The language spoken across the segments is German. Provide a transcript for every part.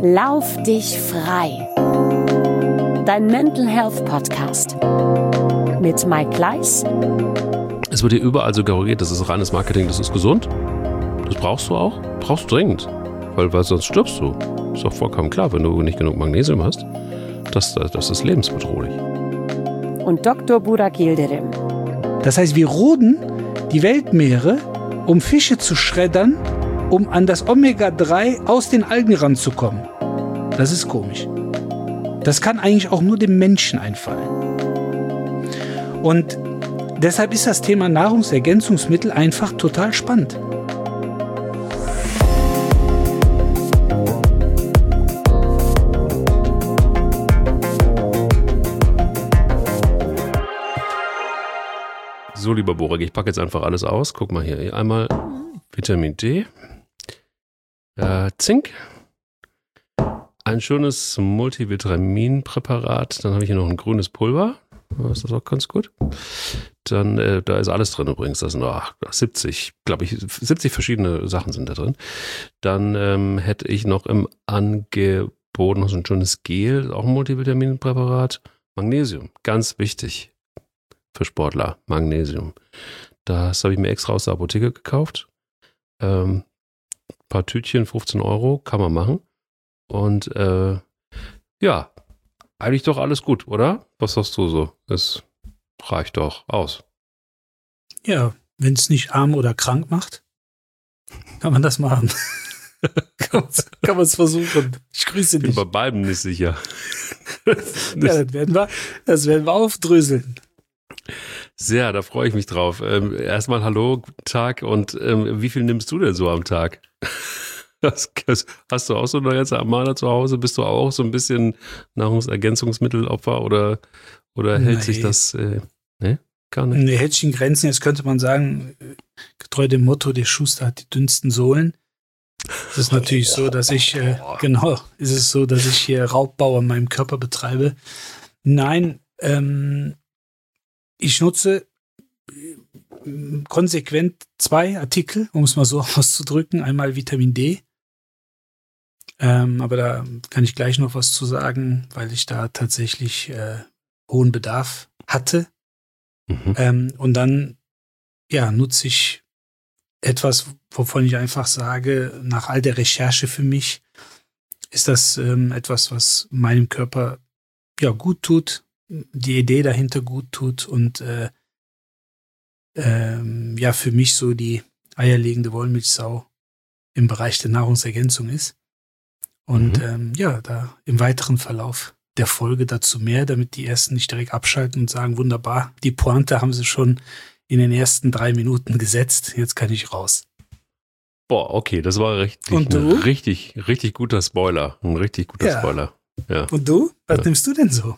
Lauf dich frei. Dein Mental Health Podcast mit Mike Kleiss. Es wird dir überall suggeriert, das ist reines Marketing, das ist gesund. Das brauchst du auch, brauchst du dringend, weil sonst stirbst du. Ist doch vollkommen klar, wenn du nicht genug Magnesium hast, das ist lebensbedrohlich. Und Dr. Burak Yildirim. Das heißt, wir roden die Weltmeere, um Fische zu schreddern, um an das Omega-3 aus den Algen ranzukommen. Das ist komisch. Das kann eigentlich auch nur dem Menschen einfallen. Und deshalb ist das Thema Nahrungsergänzungsmittel einfach total spannend. So, lieber Burak, ich packe jetzt einfach alles aus. Guck mal hier. Einmal Vitamin D, Zink, ein schönes Multivitaminpräparat. Dann habe ich hier noch ein grünes Pulver. Das ist auch ganz gut. Dann, da ist alles drin übrigens. Da sind 70 verschiedene Sachen sind da drin. Dann hätte ich noch im Angebot noch so ein schönes Gel, auch ein Multivitaminpräparat. Magnesium, ganz wichtig für Sportler, Magnesium. Das habe ich mir extra aus der Apotheke gekauft. Paar Tütchen, 15 €, kann man machen. Und ja, eigentlich doch alles gut, oder? Was sagst du so? Es reicht doch aus. Ja, wenn es nicht arm oder krank macht, kann man das machen. kann man es versuchen. Ich grüße dich. Ich bin bei beiden nicht sicher. Ja, das werden wir aufdröseln. Sehr, da freue ich mich drauf. Erstmal hallo, guten Tag. Und wie viel nimmst du denn so am Tag? Hast du auch so eine ganze Armada zu Hause? Bist du auch so ein bisschen Nahrungsergänzungsmittelopfer oder hält sich das gar nicht? Nee, hält sich in Grenzen. Jetzt könnte man sagen, getreu dem Motto, der Schuster hat die dünnsten Sohlen. Es ist natürlich so, dass ich hier Raubbau an meinem Körper betreibe. Nein, ich nutze konsequent 2 Artikel, um es mal so auszudrücken. Einmal Vitamin D. Aber da kann ich gleich noch was zu sagen, weil ich da tatsächlich hohen Bedarf hatte. Und dann nutze ich etwas, wovon ich einfach sage, nach all der Recherche für mich, ist das etwas, was meinem Körper gut tut, die Idee dahinter gut tut und für mich so die eierlegende Wollmilchsau im Bereich der Nahrungsergänzung ist. Und da im weiteren Verlauf der Folge dazu mehr, damit die Ersten nicht direkt abschalten und sagen, wunderbar, die Pointe haben sie schon in den ersten 3 Minuten gesetzt, jetzt kann ich raus. Boah, okay, das war richtig guter Spoiler. Ein richtig guter Spoiler. Ja. Und du? Was nimmst du denn so?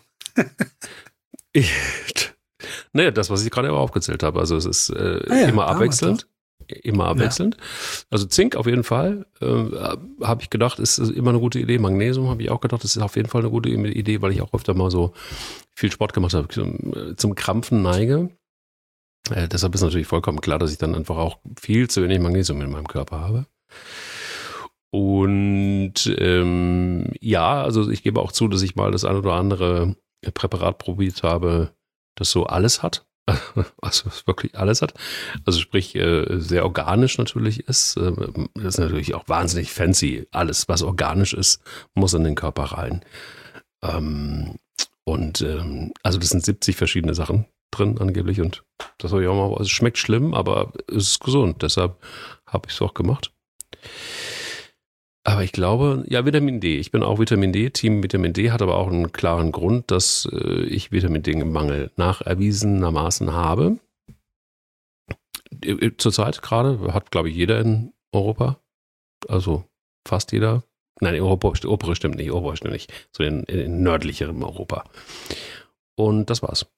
Das, was ich gerade aufgezählt habe. Also es ist immer abwechselnd. Immer abwechselnd. Ja. Also Zink auf jeden Fall. Habe ich gedacht, ist immer eine gute Idee. Magnesium habe ich auch gedacht, ist auf jeden Fall eine gute Idee, weil ich auch öfter mal so viel Sport gemacht habe, zum Krampfen neige. Deshalb ist natürlich vollkommen klar, dass ich dann einfach auch viel zu wenig Magnesium in meinem Körper habe. Und also ich gebe auch zu, dass ich mal das ein oder andere Präparat probiert habe, das so alles hat. Also wirklich alles hat. Also sprich, sehr organisch natürlich ist. Das ist natürlich auch wahnsinnig fancy. Alles, was organisch ist, muss in den Körper rein. Also das sind 70 verschiedene Sachen drin angeblich und das habe ich auch mal. Also es schmeckt schlimm, aber es ist gesund. Deshalb habe ich es auch gemacht. Aber ich glaube, Vitamin D. Ich bin auch Vitamin D. Team Vitamin D hat aber auch einen klaren Grund, dass ich Vitamin D-Mangel nacherwiesenermaßen habe. Zurzeit gerade hat, glaube ich, jeder in Europa. Also fast jeder. Nein, Europa stimmt nicht. So in nördlicherem Europa. Und das war's.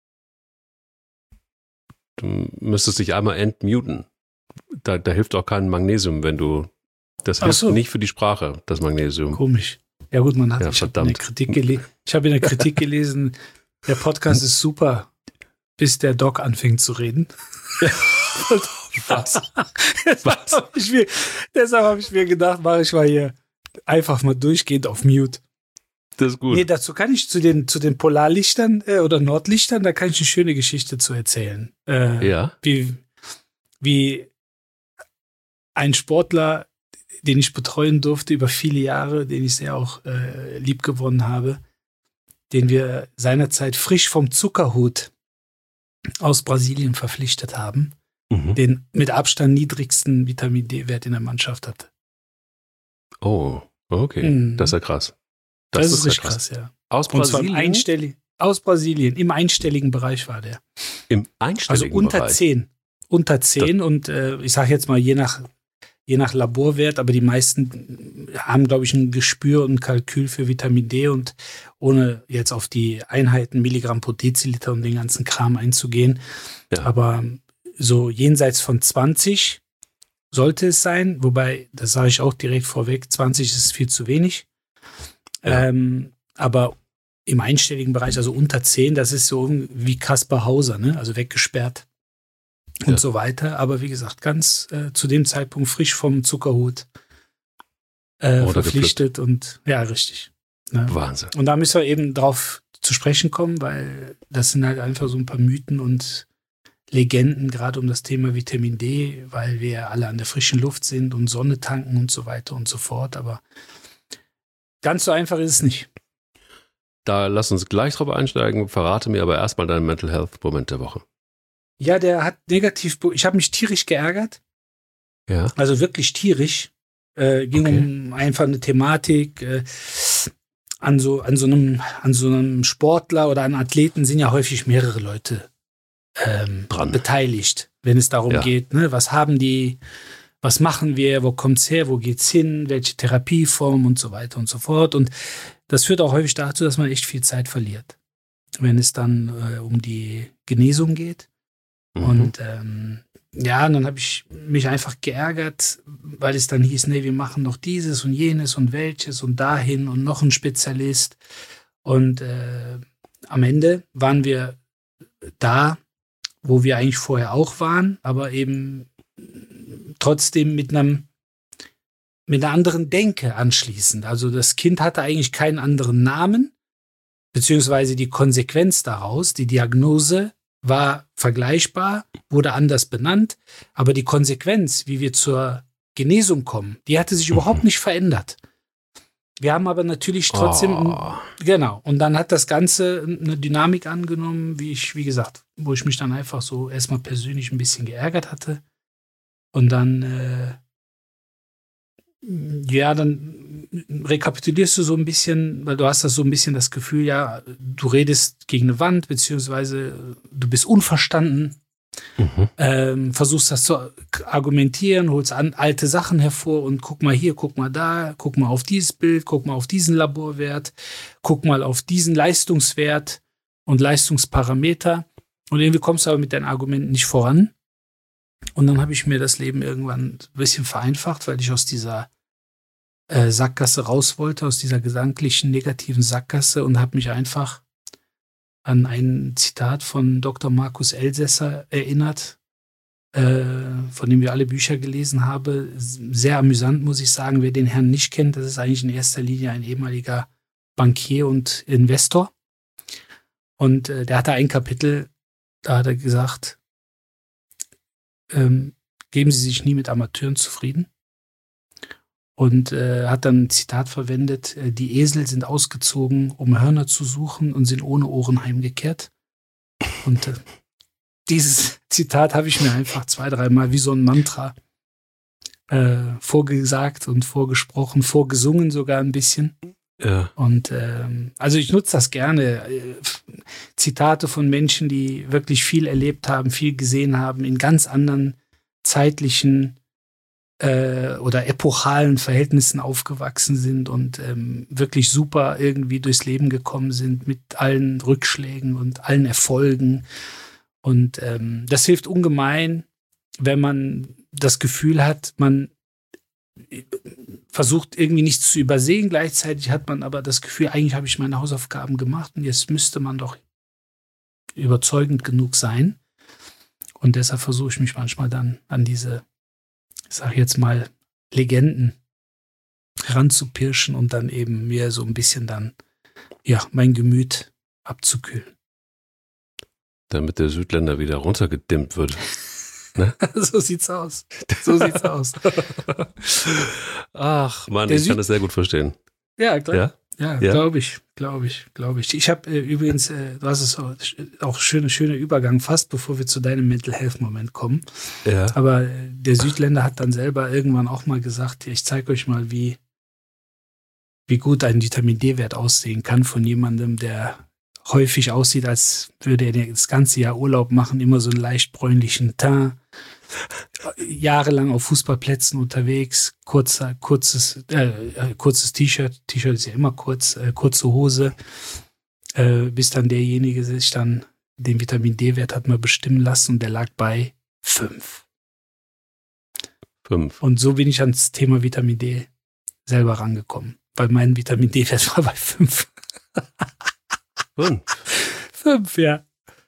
Du müsstest dich einmal entmuten. Da hilft auch kein Magnesium, wenn du. Das hilft nicht für die Sprache, das Magnesium. Komisch. Ja gut, ich habe in der Kritik gelesen, der Podcast ist super, bis der Doc anfängt zu reden. Was? Deshalb habe ich mir gedacht, mache ich mal hier einfach mal durchgehend auf Mute. Das ist gut. Nee, dazu kann ich zu den Polarlichtern oder Nordlichtern, da kann ich eine schöne Geschichte zu erzählen. Ja. Wie ein Sportler, den ich betreuen durfte über viele Jahre, den ich sehr auch lieb gewonnen habe, den wir seinerzeit frisch vom Zuckerhut aus Brasilien verpflichtet haben, den mit Abstand niedrigsten Vitamin-D-Wert in der Mannschaft hatte. Oh, okay. Das ist ja krass. Das ist richtig krass, ja. Aus Brasilien? Aus Brasilien. Im einstelligen Bereich war der. Im einstelligen Bereich? Also unter 10 und ich sage jetzt mal je nach Laborwert, aber die meisten haben, glaube ich, ein Gespür und ein Kalkül für Vitamin D und ohne jetzt auf die Einheiten Milligramm pro Deziliter und den ganzen Kram einzugehen. Ja. Aber so jenseits von 20 sollte es sein, wobei, das sage ich auch direkt vorweg, 20 ist viel zu wenig. Ja. Aber im einstelligen Bereich, also unter 10, das ist so wie Kaspar Hauser, ne? Also weggesperrt und so weiter. Aber wie gesagt, ganz zu dem Zeitpunkt frisch vom Zuckerhut verpflichtet und ja, richtig. Ne? Wahnsinn. Und da müssen wir eben drauf zu sprechen kommen, weil das sind halt einfach so ein paar Mythen und Legenden, gerade um das Thema Vitamin D, weil wir alle an der frischen Luft sind und Sonne tanken und so weiter und so fort. Aber ganz so einfach ist es nicht. Da lass uns gleich drauf einsteigen. Verrate mir aber erstmal deinen Mental Health Moment der Woche. Ja, der hat ich habe mich tierisch geärgert. Ja. Also wirklich tierisch. Ging um einfach eine Thematik. An so einem Sportler oder an Athleten sind ja häufig mehrere Leute beteiligt, wenn es darum geht, ne, was haben die, was machen wir, wo kommt's her, wo geht's hin, welche Therapieform und so weiter und so fort. Und das führt auch häufig dazu, dass man echt viel Zeit verliert, wenn es dann um die Genesung geht. Und dann habe ich mich einfach geärgert, weil es dann hieß, nee, wir machen noch dieses und jenes und welches und dahin und noch ein Spezialist. Und am Ende waren wir da, wo wir eigentlich vorher auch waren, aber eben trotzdem mit einer anderen Denke anschließend. Also das Kind hatte eigentlich keinen anderen Namen, beziehungsweise die Konsequenz daraus, die Diagnose war vergleichbar, wurde anders benannt, aber die Konsequenz, wie wir zur Genesung kommen, die hatte sich überhaupt nicht verändert. Wir haben aber natürlich trotzdem, genau, und dann hat das Ganze eine Dynamik angenommen, wie gesagt, wo ich mich dann einfach so erstmal persönlich ein bisschen geärgert hatte. Und dann, dann rekapitulierst du so ein bisschen, weil du hast das so ein bisschen das Gefühl, ja, du redest gegen eine Wand, beziehungsweise du bist unverstanden, versuchst das zu argumentieren, holst alte Sachen hervor und guck mal hier, guck mal da, guck mal auf dieses Bild, guck mal auf diesen Laborwert, guck mal auf diesen Leistungswert und Leistungsparameter und irgendwie kommst du aber mit deinen Argumenten nicht voran. Und dann habe ich mir das Leben irgendwann ein bisschen vereinfacht, weil ich aus dieser Sackgasse raus wollte, aus dieser gedanklichen negativen Sackgasse und habe mich einfach an ein Zitat von Dr. Markus Elsässer erinnert, von dem wir alle Bücher gelesen haben. Sehr amüsant, muss ich sagen. Wer den Herrn nicht kennt, das ist eigentlich in erster Linie ein ehemaliger Bankier und Investor. Und der hatte ein Kapitel, da hat er gesagt, geben Sie sich nie mit Amateuren zufrieden. Und hat dann ein Zitat verwendet, die Esel sind ausgezogen, um Hörner zu suchen und sind ohne Ohren heimgekehrt. Und dieses Zitat habe ich mir einfach 2-3 Mal wie so ein Mantra vorgesagt und vorgesprochen, vorgesungen sogar ein bisschen. Ja. Und also ich nutze das gerne. Zitate von Menschen, die wirklich viel erlebt haben, viel gesehen haben, in ganz anderen zeitlichen oder epochalen Verhältnissen aufgewachsen sind und wirklich super irgendwie durchs Leben gekommen sind mit allen Rückschlägen und allen Erfolgen. Und das hilft ungemein, wenn man das Gefühl hat, man versucht irgendwie nichts zu übersehen. Gleichzeitig hat man aber das Gefühl, eigentlich habe ich meine Hausaufgaben gemacht und jetzt müsste man doch überzeugend genug sein. Und deshalb versuche ich mich manchmal dann an diese, ich sage jetzt mal, Legenden heranzupirschen und dann eben mir so ein bisschen dann, ja, mein Gemüt abzukühlen. Damit der Südländer wieder runtergedimmt wird. Ne? So sieht's aus. Ach Mann, ich kann das sehr gut verstehen. Ja, klar. Ja, Ja? glaube ich. Ich habe übrigens, du hast es auch schöner Übergang, fast bevor wir zu deinem Mental Health Moment kommen. Ja. Aber der Südländer hat dann selber irgendwann auch mal gesagt, ich zeige euch mal, wie gut ein Vitamin D-Wert aussehen kann von jemandem, der häufig aussieht, als würde er das ganze Jahr Urlaub machen, immer so einen leicht bräunlichen Teint, jahrelang auf Fußballplätzen unterwegs, kurzes T-Shirt ist ja immer kurz, kurze Hose, bis dann derjenige sich dann den Vitamin D-Wert hat mal bestimmen lassen und der lag bei 5. 5. Und so bin ich ans Thema Vitamin D selber rangekommen, weil mein Vitamin D-Wert war bei 5. 5, ja.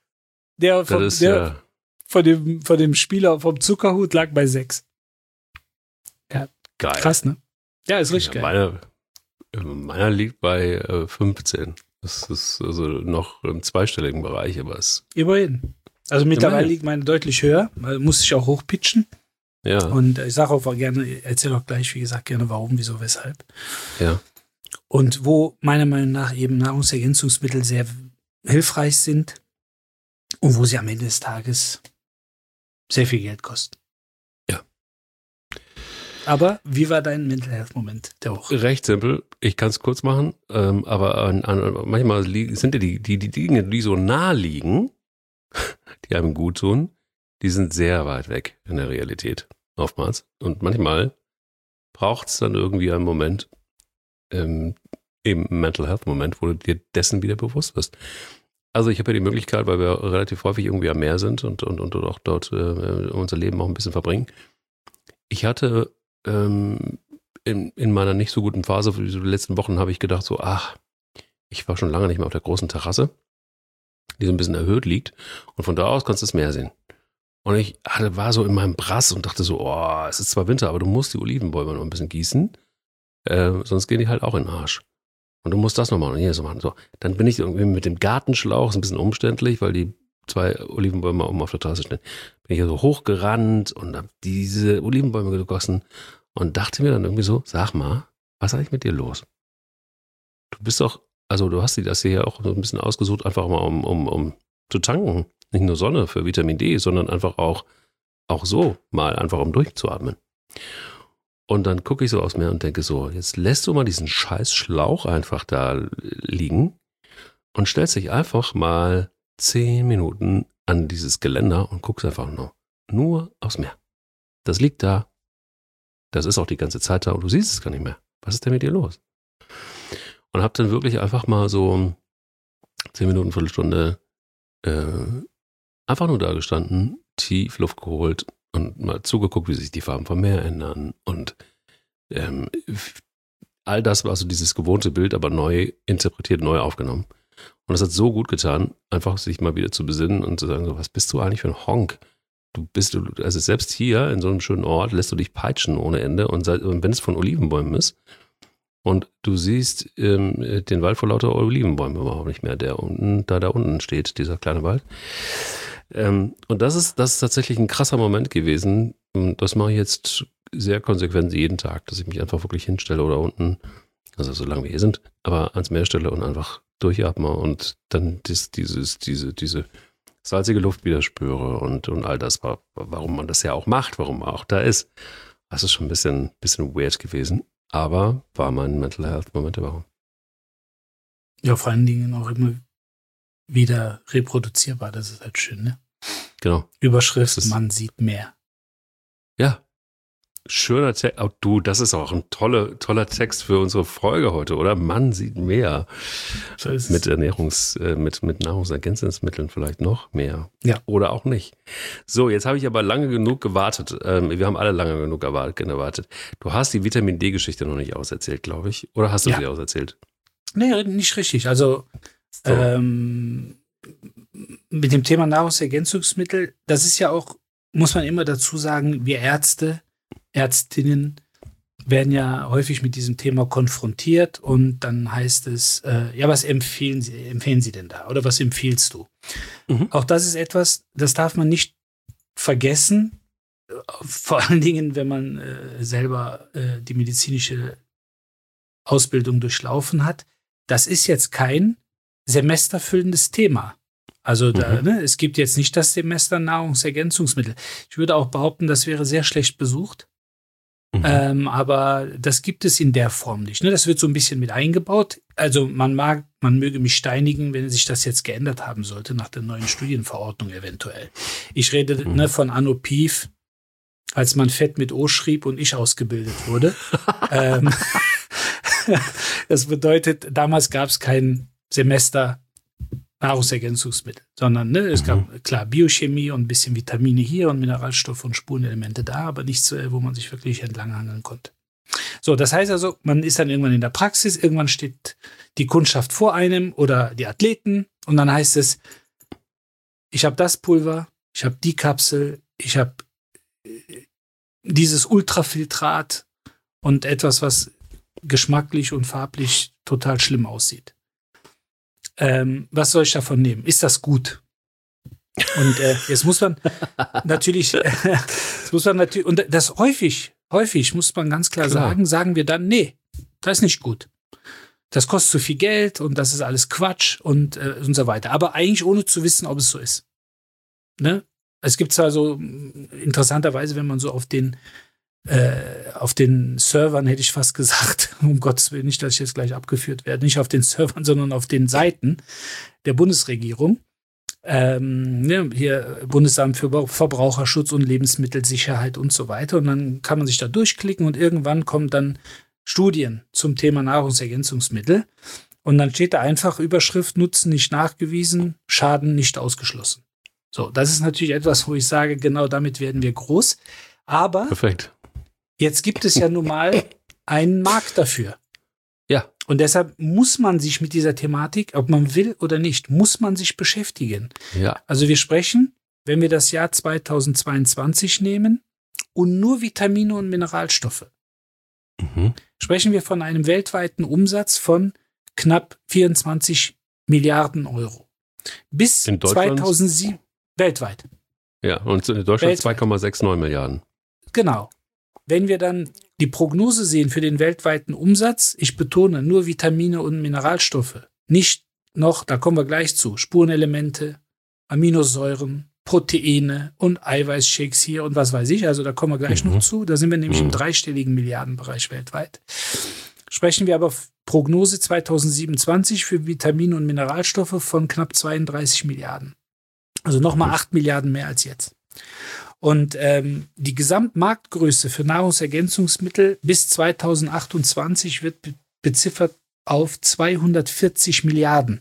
Von dem Spieler vom Zuckerhut lag bei 6. Ja, geil. Krass, ne? Ja, ist richtig geil. Meiner liegt bei 15. Das ist also noch im zweistelligen Bereich, aber es. Immerhin. Also mittlerweile liegt meine deutlich höher. Muss ich auch hochpitchen. Ja. Und ich sage auch gerne, erzähle auch gleich, wie gesagt, gerne warum, wieso, weshalb. Ja. Und wo meiner Meinung nach eben Nahrungsergänzungsmittel sehr hilfreich sind und wo sie am Ende des Tages sehr viel Geld kosten. Ja. Aber wie war dein Mental Health Moment der Woche? Recht simpel. Ich kann es kurz machen, aber manchmal sind ja die Dinge, die so nah liegen, die einem gut tun, die sind sehr weit weg in der Realität oftmals. Und manchmal braucht es dann irgendwie einen Moment, eben einen Mental Health Moment, wo du dir dessen wieder bewusst wirst. Also ich habe ja die Möglichkeit, weil wir relativ häufig irgendwie am Meer sind und auch dort unser Leben auch ein bisschen verbringen. Ich hatte in meiner nicht so guten Phase, für die letzten Wochen, habe ich gedacht so, ich war schon lange nicht mehr auf der großen Terrasse, die so ein bisschen erhöht liegt und von da aus kannst du das Meer sehen. Und ich war so in meinem Brass und dachte so, es ist zwar Winter, aber du musst die Olivenbäume noch ein bisschen gießen, sonst gehen die halt auch in den Arsch. Und du musst das noch machen und jenes noch machen. So, dann bin ich irgendwie mit dem Gartenschlauch, ist ein bisschen umständlich, weil die 2 Olivenbäume oben auf der Terrasse stehen. Bin ich also hochgerannt und habe diese Olivenbäume gegossen und dachte mir dann irgendwie so, sag mal, was ist eigentlich mit dir los? Du bist doch, also du hast dir das hier auch so ein bisschen ausgesucht, einfach mal um zu tanken. Nicht nur Sonne für Vitamin D, sondern einfach auch so mal einfach um durchzuatmen. Und dann gucke ich so aufs Meer und denke so, jetzt lässt du mal diesen scheiß Schlauch einfach da liegen und stellst dich einfach mal 10 Minuten an dieses Geländer und guckst einfach nur aufs Meer. Das liegt da. Das ist auch die ganze Zeit da und du siehst es gar nicht mehr. Was ist denn mit dir los? Und hab dann wirklich einfach mal so 10 Minuten, Viertelstunde einfach nur da gestanden, tief Luft geholt und mal zugeguckt, wie sich die Farben vom Meer ändern und all das war so dieses gewohnte Bild, aber neu interpretiert, neu aufgenommen. Und das hat so gut getan, einfach sich mal wieder zu besinnen und zu sagen, so, was bist du eigentlich für ein Honk? Also selbst hier in so einem schönen Ort lässt du dich peitschen ohne Ende und wenn es von Olivenbäumen ist und du siehst den Wald vor lauter Olivenbäumen überhaupt nicht mehr, der da unten steht, dieser kleine Wald. Und das ist tatsächlich ein krasser Moment gewesen. Das mache ich jetzt sehr konsequent jeden Tag, dass ich mich einfach wirklich hinstelle oder unten, also solange wir hier sind, aber ans Meer stelle und einfach durchatme und dann diese salzige Luft wieder spüre und all das, warum man das ja auch macht, warum man auch da ist. Das ist schon ein bisschen weird gewesen, aber war mein Mental Health Moment der Woche. Ja, vor allen Dingen auch immer wieder reproduzierbar, das ist halt schön, ne? Genau. Überschrift, man sieht mehr. Ja. Schöner Text. Oh, du, das ist auch ein toller Text für unsere Folge heute, oder? Man sieht mehr. So ist mit mit Nahrungsergänzungsmitteln vielleicht noch mehr. Ja. Oder auch nicht. So, jetzt habe ich aber lange genug gewartet. Wir haben alle lange genug gewartet. Du hast die Vitamin D-Geschichte noch nicht auserzählt, glaube ich. Oder hast du sie auserzählt? Nee, nicht richtig. Also so. Mit dem Thema Nahrungsergänzungsmittel, das ist ja auch, muss man immer dazu sagen, wir Ärztinnen werden ja häufig mit diesem Thema konfrontiert und dann heißt es, ja, was empfehlen Sie denn da oder was empfiehlst du? Auch das ist etwas, das darf man nicht vergessen, vor allen Dingen, wenn man selber die medizinische Ausbildung durchlaufen hat. Das ist jetzt kein semesterfüllendes Thema. Also es gibt jetzt nicht das Semester Nahrungsergänzungsmittel. Ich würde auch behaupten, das wäre sehr schlecht besucht. Aber das gibt es in der Form nicht. Ne? Das wird so ein bisschen mit eingebaut. Also man möge mich steinigen, wenn sich das jetzt geändert haben sollte, nach der neuen Studienverordnung eventuell. Ich rede von Anno Pief, als man Fett mit O schrieb und ich ausgebildet wurde. Das bedeutet, damals gab es kein Semester Nahrungsergänzungsmittel, sondern es gab klar Biochemie und ein bisschen Vitamine hier und Mineralstoffe und Spurenelemente da, aber nichts, wo man sich wirklich entlanghangeln konnte. So, das heißt also, man ist dann irgendwann in der Praxis, irgendwann steht die Kundschaft vor einem oder die Athleten und dann heißt es, ich habe das Pulver, ich habe die Kapsel, ich habe dieses Ultrafiltrat und etwas, was geschmacklich und farblich total schlimm aussieht. Was soll ich davon nehmen? Ist das gut? Und jetzt muss man natürlich, und das häufig muss man ganz klar sagen wir dann, nee, das ist nicht gut. Das kostet zu viel Geld und das ist alles Quatsch und so weiter. Aber eigentlich ohne zu wissen, ob es so ist. Ne? Es gibt zwar so, interessanterweise, wenn man so auf den Servern, hätte ich fast gesagt, um Gottes Willen, nicht, dass ich jetzt gleich abgeführt werde, nicht auf den Servern, sondern auf den Seiten der Bundesregierung. Hier Bundesamt für Verbraucherschutz und Lebensmittelsicherheit und so weiter. Und dann kann man sich da durchklicken und irgendwann kommen dann Studien zum Thema Nahrungsergänzungsmittel. Und dann steht da einfach Überschrift, Nutzen nicht nachgewiesen, Schaden nicht ausgeschlossen. So, das ist natürlich etwas, wo ich sage, genau damit werden wir groß. Aber perfekt. Jetzt gibt es ja nun mal einen Markt dafür. Ja. Und deshalb muss man sich mit dieser Thematik, ob man will oder nicht, muss man sich beschäftigen. Ja. Also wir sprechen, wenn wir das Jahr 2022 nehmen und nur Vitamine und Mineralstoffe, sprechen wir von einem weltweiten Umsatz von knapp 24 Milliarden Euro. Bis 2007 weltweit. Ja, und in Deutschland 2,69 Milliarden. Genau. Wenn wir dann die Prognose sehen für den weltweiten Umsatz, ich betone nur Vitamine und Mineralstoffe, nicht noch, da kommen wir gleich zu, Spurenelemente, Aminosäuren, Proteine und Eiweißshakes hier und was weiß ich, also da kommen wir gleich noch zu, da sind wir nämlich im dreistelligen Milliardenbereich weltweit. Sprechen wir aber Prognose 2027 für Vitamine und Mineralstoffe von knapp 32 Milliarden. Also nochmal 8 Milliarden mehr als jetzt. Und die Gesamtmarktgröße für Nahrungsergänzungsmittel bis 2028 wird beziffert auf 240 Milliarden.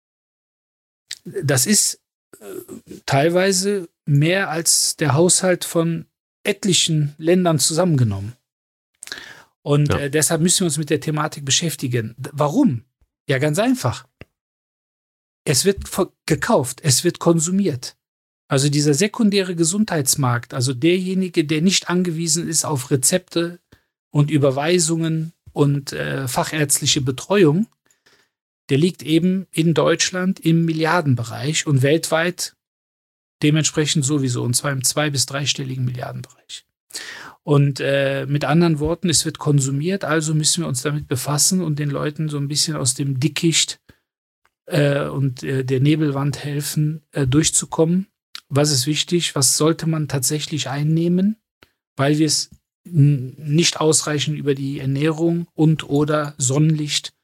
Das ist teilweise mehr als der Haushalt von etlichen Ländern zusammengenommen. Und deshalb müssen wir uns mit der Thematik beschäftigen. Warum? Ja, ganz einfach. Es wird gekauft, es wird konsumiert. Also dieser sekundäre Gesundheitsmarkt, also derjenige, der nicht angewiesen ist auf Rezepte und Überweisungen und fachärztliche Betreuung, der liegt eben in Deutschland im Milliardenbereich und weltweit dementsprechend sowieso, und zwar im 2- bis 3-stelligen Milliardenbereich. Und mit anderen Worten, es wird konsumiert, also müssen wir uns damit befassen und den Leuten so ein bisschen aus dem Dickicht und der Nebelwand helfen, durchzukommen. Was ist wichtig? Was sollte man tatsächlich einnehmen? Weil wir es nicht ausreichend über die Ernährung und oder Sonnenlicht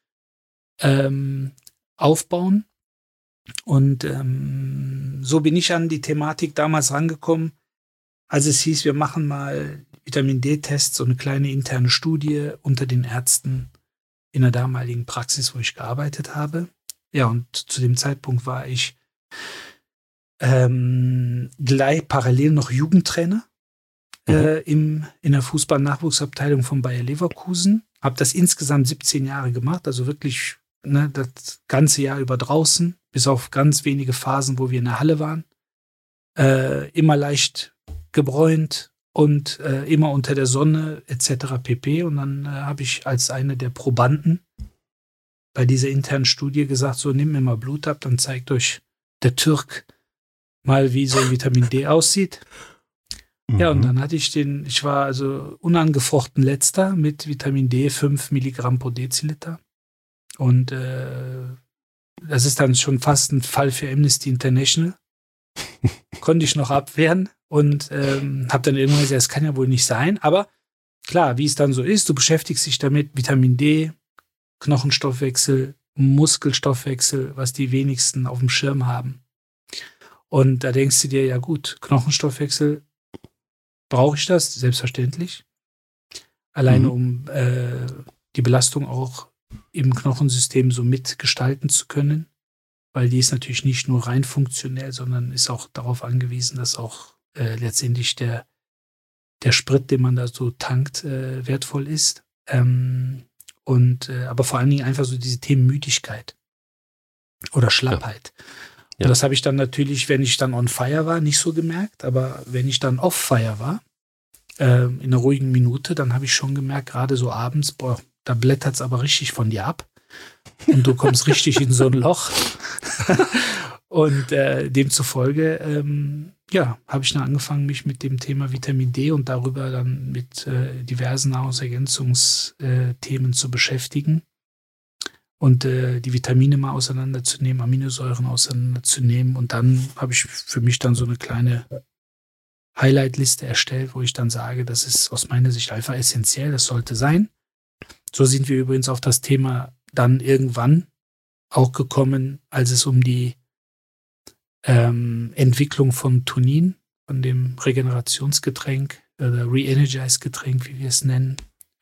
aufbauen. Und so bin ich an die Thematik damals rangekommen, als es hieß, wir machen mal Vitamin-D-Tests, so eine kleine interne Studie unter den Ärzten in der damaligen Praxis, wo ich gearbeitet habe. Ja, und zu dem Zeitpunkt war ich gleich parallel noch Jugendtrainer in der Fußball-Nachwuchsabteilung von Bayer Leverkusen. Habe das insgesamt 17 Jahre gemacht, also wirklich das ganze Jahr über draußen, bis auf ganz wenige Phasen, wo wir in der Halle waren. Immer leicht gebräunt, und immer unter der Sonne etc. pp. Und dann habe ich als eine der Probanden bei dieser internen Studie gesagt, so nehmt mir mal Blut ab, dann zeigt euch der Türk mal, wie so Vitamin D aussieht. Ja, und dann hatte ich ich war also unangefochten Letzter mit Vitamin D 5 Milligramm pro Deziliter. Und das ist dann schon fast ein Fall für Amnesty International. Konnte ich noch abwehren und habe dann irgendwann gesagt, das kann ja wohl nicht sein. Aber klar, wie es dann so ist, du beschäftigst dich damit, Vitamin D, Knochenstoffwechsel, Muskelstoffwechsel, was die wenigsten auf dem Schirm haben. Und da denkst du dir, ja gut, Knochenstoffwechsel, brauche ich das? Selbstverständlich. Alleine um die Belastung auch im Knochensystem so mitgestalten zu können, weil die ist natürlich nicht nur rein funktionell, sondern ist auch darauf angewiesen, dass auch letztendlich der Sprit, den man da so tankt, wertvoll ist. Aber vor allen Dingen einfach so diese Themen Müdigkeit oder Schlappheit. Ja. Und das habe ich dann natürlich, wenn ich dann on fire war, nicht so gemerkt, aber wenn ich dann off fire war, in einer ruhigen Minute, dann habe ich schon gemerkt, gerade so abends, boah, da blättert es aber richtig von dir ab und du kommst richtig in so ein Loch. Und demzufolge, habe ich dann angefangen, mich mit dem Thema Vitamin D und darüber dann mit diversen Nahrungsergänzungsthemen zu beschäftigen und die Vitamine mal auseinanderzunehmen, Aminosäuren auseinanderzunehmen. Und dann habe ich für mich dann so eine kleine Highlight-Liste erstellt, wo ich dann sage, das ist aus meiner Sicht einfach essentiell, das sollte sein. So sind wir übrigens auf das Thema dann irgendwann auch gekommen, als es um die Entwicklung von Tonin, von dem Regenerationsgetränk oder Re-Energize-Getränk, wie wir es nennen,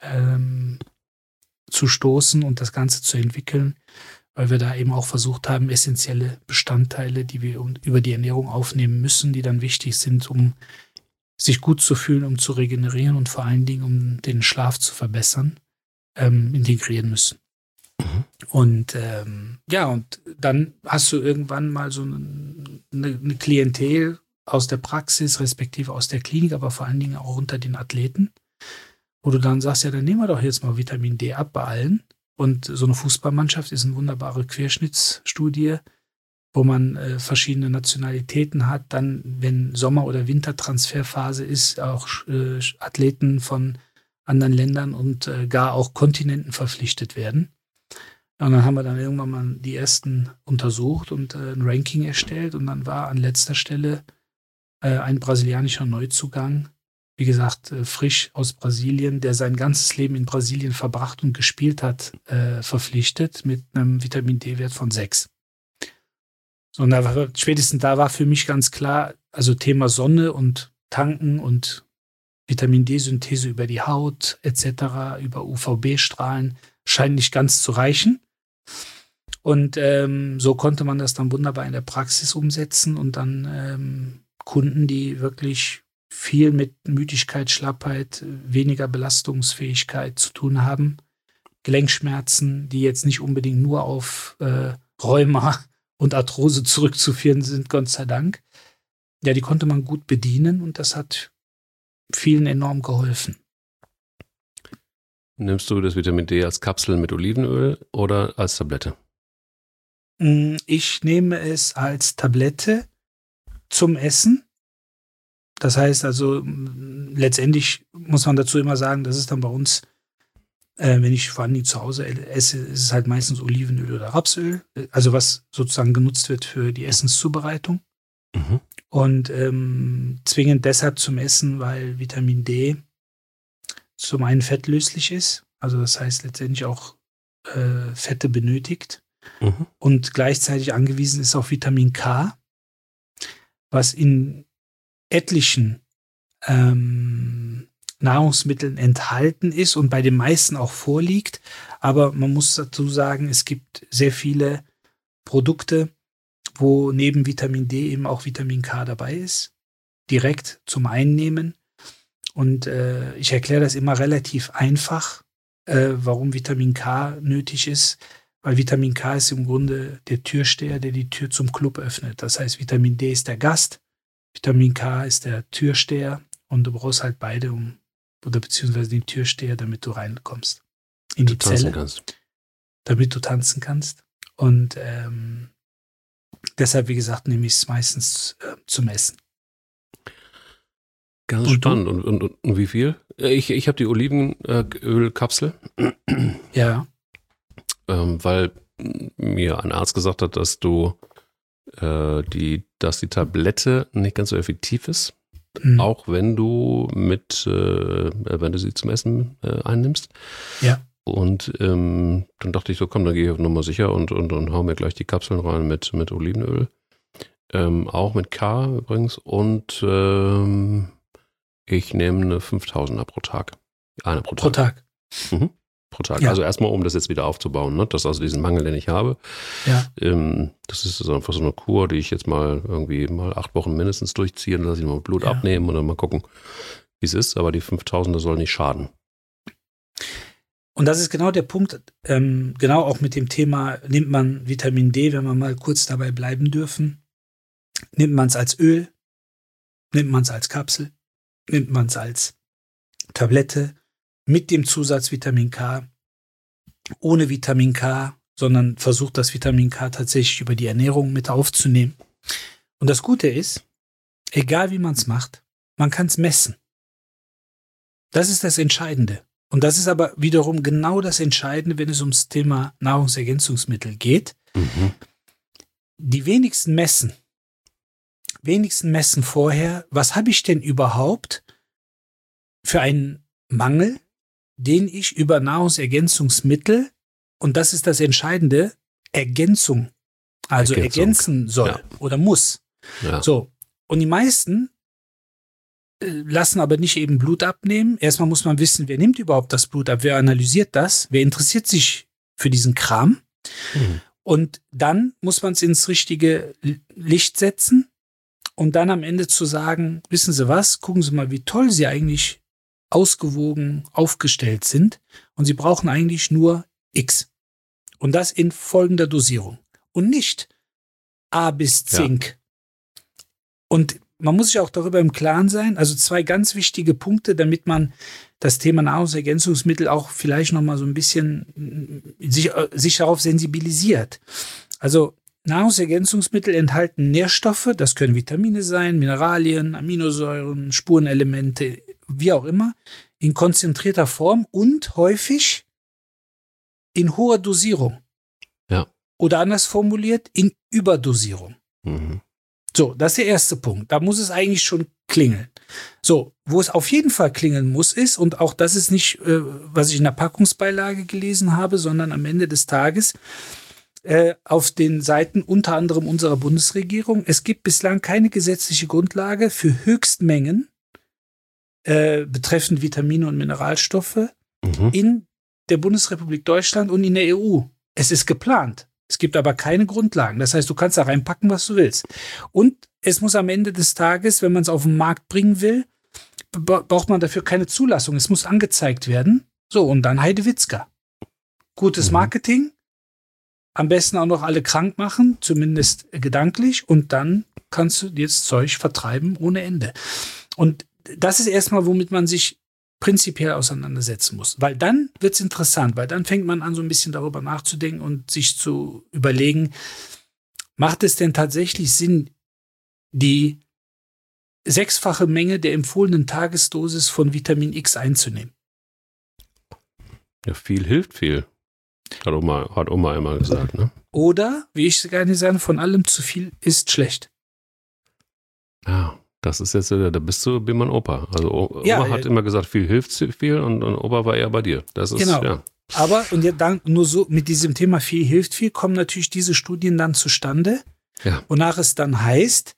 zu stoßen und das Ganze zu entwickeln, weil wir da eben auch versucht haben, essentielle Bestandteile, die wir über die Ernährung aufnehmen müssen, die dann wichtig sind, um sich gut zu fühlen, um zu regenerieren und vor allen Dingen, um den Schlaf zu verbessern, integrieren müssen. Und und dann hast du irgendwann mal so eine Klientel aus der Praxis, respektive aus der Klinik, aber vor allen Dingen auch unter den Athleten, wo du dann sagst, ja, dann nehmen wir doch jetzt mal Vitamin D ab bei allen. Und so eine Fußballmannschaft ist eine wunderbare Querschnittsstudie, wo man verschiedene Nationalitäten hat. Dann, wenn Sommer- oder Wintertransferphase ist, auch Athleten von anderen Ländern und gar auch Kontinenten verpflichtet werden. Und dann haben wir dann irgendwann mal die ersten untersucht und ein Ranking erstellt. Und dann war an letzter Stelle ein brasilianischer Neuzugang, wie gesagt, frisch aus Brasilien, der sein ganzes Leben in Brasilien verbracht und gespielt hat, verpflichtet mit einem Vitamin D-Wert von 6. So, und spätestens da war für mich ganz klar, also Thema Sonne und Tanken und Vitamin D-Synthese über die Haut etc., über UVB-Strahlen scheint nicht ganz zu reichen. Und so konnte man das dann wunderbar in der Praxis umsetzen und dann Kunden, die wirklich viel mit Müdigkeit, Schlappheit, weniger Belastungsfähigkeit zu tun haben, Gelenkschmerzen, die jetzt nicht unbedingt nur auf Rheuma und Arthrose zurückzuführen sind, Gott sei Dank. Ja, die konnte man gut bedienen und das hat vielen enorm geholfen. Nimmst du das Vitamin D als Kapsel mit Olivenöl oder als Tablette? Ich nehme es als Tablette zum Essen. Das heißt also, letztendlich muss man dazu immer sagen, das ist dann bei uns, wenn ich vor allem zu Hause esse, ist es halt meistens Olivenöl oder Rapsöl, also was sozusagen genutzt wird für die Essenszubereitung. Mhm. Und zwingend deshalb zum Essen, weil Vitamin D zum einen fettlöslich ist, also das heißt letztendlich auch Fette benötigt und gleichzeitig angewiesen ist auf Vitamin K, was in etlichen Nahrungsmitteln enthalten ist und bei den meisten auch vorliegt. Aber man muss dazu sagen, es gibt sehr viele Produkte, wo neben Vitamin D eben auch Vitamin K dabei ist, direkt zum Einnehmen. Und ich erkläre das immer relativ einfach, warum Vitamin K nötig ist, weil Vitamin K ist im Grunde der Türsteher, der die Tür zum Club öffnet. Das heißt, Vitamin D ist der Gast, Vitamin K ist der Türsteher Und du brauchst halt beide, oder beziehungsweise den Türsteher, damit du reinkommst. In die Zelle. Damit du tanzen kannst. Und deshalb, wie gesagt, nehme ich es meistens zum Essen. Ganz spannend. Und wie viel? Ich habe die Olivenölkapsel. Ja. Weil mir ein Arzt gesagt hat, dass die Tablette nicht ganz so effektiv ist. Auch wenn du wenn du sie zum Essen einnimmst. Ja. Und dann dachte ich so, komm, dann gehe ich auf Nummer sicher und hau mir gleich die Kapseln rein mit Olivenöl. Auch mit K übrigens. Und ich nehme eine 5000er pro Tag. Eine pro Tag. Pro Tag. Mhm. Pro Tag. Ja. Also erstmal, um das jetzt wieder aufzubauen, ne? Das ist also diesen Mangel, den ich habe. Ja. Das ist so einfach so eine Kur, die ich jetzt mal 8 Wochen mindestens durchziehe und lasse ich mal Blut abnehmen und dann mal gucken, wie es ist. Aber die 5000er soll nicht schaden. Und das ist genau der Punkt, genau auch mit dem Thema, nimmt man Vitamin D, wenn wir mal kurz dabei bleiben dürfen, nimmt man es als Öl, nimmt man es als Kapsel, nimmt man es als Tablette, mit dem Zusatz Vitamin K, ohne Vitamin K, sondern versucht das Vitamin K tatsächlich über die Ernährung mit aufzunehmen. Und das Gute ist, egal wie man es macht, man kann es messen. Das ist das Entscheidende. Und das ist aber wiederum genau das Entscheidende, wenn es ums Thema Nahrungsergänzungsmittel geht. Mhm. Die wenigsten messen vorher, was habe ich denn überhaupt für einen Mangel, den ich über Nahrungsergänzungsmittel, und das ist das Entscheidende, ergänzen soll oder muss. Ja. So. Und die meisten lassen aber nicht eben Blut abnehmen. Erstmal muss man wissen, wer nimmt überhaupt das Blut ab, wer analysiert das, wer interessiert sich für diesen Kram. Mhm. Und dann muss man es ins richtige Licht setzen und dann am Ende zu sagen, wissen Sie was, gucken Sie mal, wie toll Sie eigentlich ausgewogen aufgestellt sind und Sie brauchen eigentlich nur X. Und das in folgender Dosierung. Und nicht A bis Zink. Ja. Und man muss sich auch darüber im Klaren sein, also 2 ganz wichtige Punkte, damit man das Thema Nahrungsergänzungsmittel auch vielleicht nochmal so ein bisschen sich darauf sensibilisiert. Also Nahrungsergänzungsmittel enthalten Nährstoffe, das können Vitamine sein, Mineralien, Aminosäuren, Spurenelemente, wie auch immer, in konzentrierter Form und häufig in hoher Dosierung. Ja. Oder anders formuliert, in Überdosierung. Mhm. So, das ist der erste Punkt. Da muss es eigentlich schon klingeln. So, wo es auf jeden Fall klingeln muss, ist, und auch das ist nicht, was ich in der Packungsbeilage gelesen habe, sondern am Ende des Tages auf den Seiten unter anderem unserer Bundesregierung. Es gibt bislang keine gesetzliche Grundlage für Höchstmengen betreffend Vitamine und Mineralstoffe in der Bundesrepublik Deutschland und in der EU. Es ist geplant. Es gibt aber keine Grundlagen. Das heißt, du kannst da reinpacken, was du willst. Und es muss am Ende des Tages, wenn man es auf den Markt bringen will, braucht man dafür keine Zulassung. Es muss angezeigt werden. So, und dann Heidewitzka. Gutes Marketing. Am besten auch noch alle krank machen, zumindest gedanklich. Und dann kannst du dir das Zeug vertreiben ohne Ende. Und das ist erstmal, womit man sich prinzipiell auseinandersetzen muss. Weil dann wird es interessant, weil dann fängt man an, so ein bisschen darüber nachzudenken und sich zu überlegen, macht es denn tatsächlich Sinn, die 6-fache Menge der empfohlenen Tagesdosis von Vitamin X einzunehmen? Ja, viel hilft viel. Hat Oma immer gesagt, ne? Oder, wie ich gerne sage, von allem zu viel ist schlecht. Ja. Das ist jetzt, da bist du wie mein Opa. Also Oma hat immer gesagt, viel hilft viel und Opa war eher bei dir. Das ist, genau. Ja. Aber, und ja, dann nur so, mit diesem Thema viel hilft viel, kommen natürlich diese Studien dann zustande, wonach es dann heißt,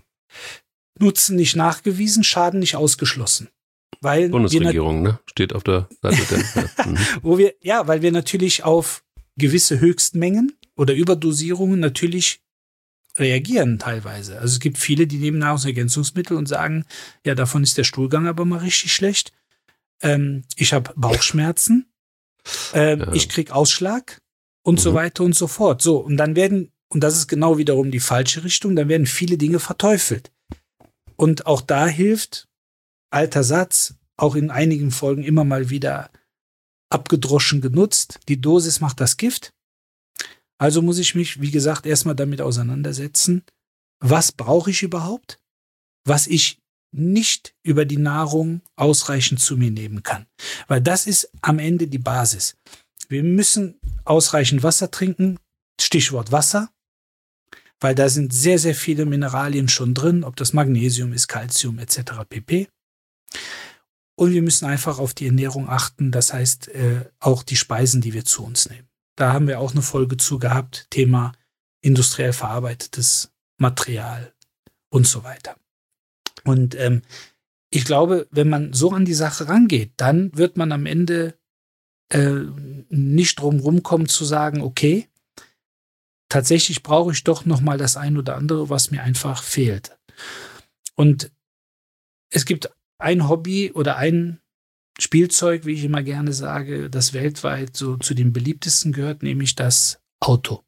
Nutzen nicht nachgewiesen, Schaden nicht ausgeschlossen. Weil Bundesregierung, ne? Steht auf der Seite der. Weil wir natürlich auf gewisse Höchstmengen oder Überdosierungen natürlich reagieren teilweise. Also es gibt viele, die nehmen Nahrungsergänzungsmittel und sagen, ja, davon ist der Stuhlgang aber mal richtig schlecht. Ich habe Bauchschmerzen. Ich krieg Ausschlag und so weiter und so fort. So, und dann und das ist genau wiederum die falsche Richtung, dann werden viele Dinge verteufelt. Und auch da hilft alter Satz, auch in einigen Folgen immer mal wieder abgedroschen genutzt. Die Dosis macht das Gift. Also muss ich mich, wie gesagt, erstmal damit auseinandersetzen, was brauche ich überhaupt, was ich nicht über die Nahrung ausreichend zu mir nehmen kann. Weil das ist am Ende die Basis. Wir müssen ausreichend Wasser trinken, Stichwort Wasser, weil da sind sehr, sehr viele Mineralien schon drin, ob das Magnesium ist, Calcium etc. pp. Und wir müssen einfach auf die Ernährung achten, das heißt auch die Speisen, die wir zu uns nehmen. Da haben wir auch eine Folge zu gehabt, Thema industriell verarbeitetes Material und so weiter. Und ich glaube, wenn man so an die Sache rangeht, dann wird man am Ende nicht drum rumkommen zu sagen, okay, tatsächlich brauche ich doch noch mal das ein oder andere, was mir einfach fehlt. Und es gibt ein Hobby oder ein Spielzeug, wie ich immer gerne sage, das weltweit so zu den beliebtesten gehört, nämlich das Auto.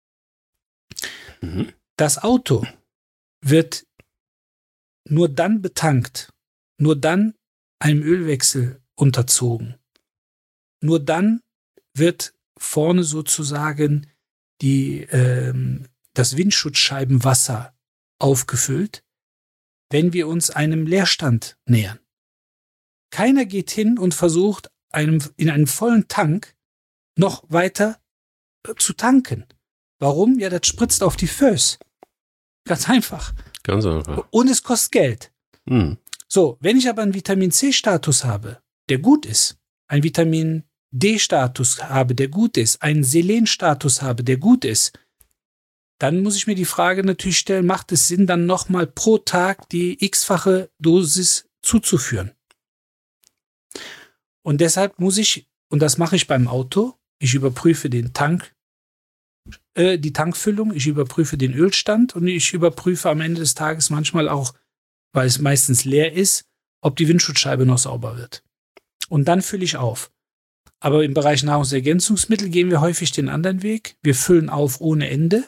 Mhm. Das Auto wird nur dann betankt, nur dann einem Ölwechsel unterzogen, nur dann wird vorne sozusagen das Windschutzscheibenwasser aufgefüllt, wenn wir uns einem Leerstand nähern. Keiner geht hin und versucht, in einem vollen Tank noch weiter zu tanken. Warum? Ja, das spritzt auf die Föß. Ganz einfach. Ganz einfach. Und es kostet Geld. Hm. So, wenn ich aber einen Vitamin-C-Status habe, der gut ist, einen Vitamin-D-Status habe, der gut ist, einen Selen-Status habe, der gut ist, dann muss ich mir die Frage natürlich stellen, macht es Sinn, dann nochmal pro Tag die x-fache Dosis zuzuführen? Und deshalb muss ich, und das mache ich beim Auto, ich überprüfe den Tank, die Tankfüllung, ich überprüfe den Ölstand und ich überprüfe am Ende des Tages manchmal auch, weil es meistens leer ist, ob die Windschutzscheibe noch sauber wird. Und dann fülle ich auf. Aber im Bereich Nahrungsergänzungsmittel gehen wir häufig den anderen Weg. Wir füllen auf ohne Ende,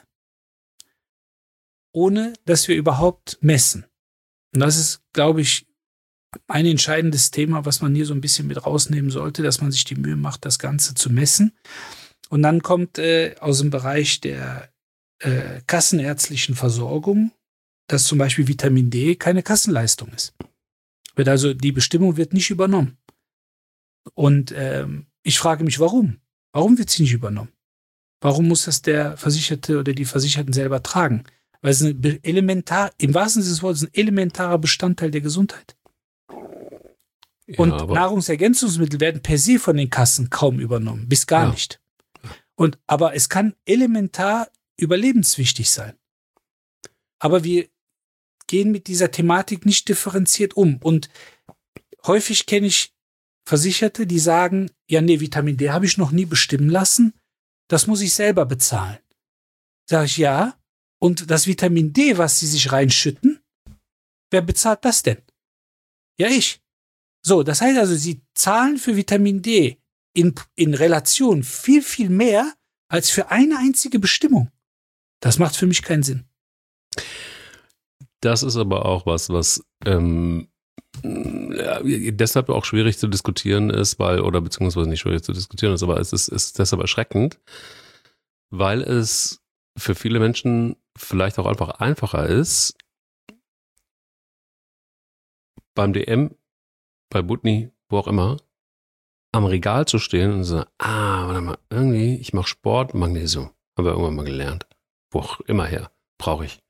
ohne dass wir überhaupt messen. Und das ist, glaube ich, ein entscheidendes Thema, was man hier so ein bisschen mit rausnehmen sollte, dass man sich die Mühe macht, das Ganze zu messen. Und dann kommt aus dem Bereich der kassenärztlichen Versorgung, dass zum Beispiel Vitamin D keine Kassenleistung ist. Also die Bestimmung wird nicht übernommen. Und ich frage mich, warum? Warum wird sie nicht übernommen? Warum muss das der Versicherte oder die Versicherten selber tragen? Weil es im wahrsten Sinne des Wortes ein elementarer Bestandteil der Gesundheit. Ja, und Nahrungsergänzungsmittel werden per se von den Kassen kaum übernommen, bis gar nicht. Aber es kann elementar überlebenswichtig sein. Aber wir gehen mit dieser Thematik nicht differenziert um. Und häufig kenne ich Versicherte, die sagen, ja, nee, Vitamin D habe ich noch nie bestimmen lassen, das muss ich selber bezahlen. Sage ich, ja, und das Vitamin D, was sie sich reinschütten, wer bezahlt das denn? Ja, ich. So, das heißt also, sie zahlen für Vitamin D in Relation viel, viel mehr als für eine einzige Bestimmung. Das macht für mich keinen Sinn. Das ist aber auch was deshalb auch schwierig zu diskutieren ist, beziehungsweise nicht schwierig zu diskutieren ist, aber es ist deshalb erschreckend, weil es für viele Menschen vielleicht auch einfach einfacher ist, beim DM, bei Butni, wo auch immer, am Regal zu stehen und so, warte mal, irgendwie, ich mache Sport, Magnesium, haben wir irgendwann mal gelernt, wo auch immer her, brauche ich.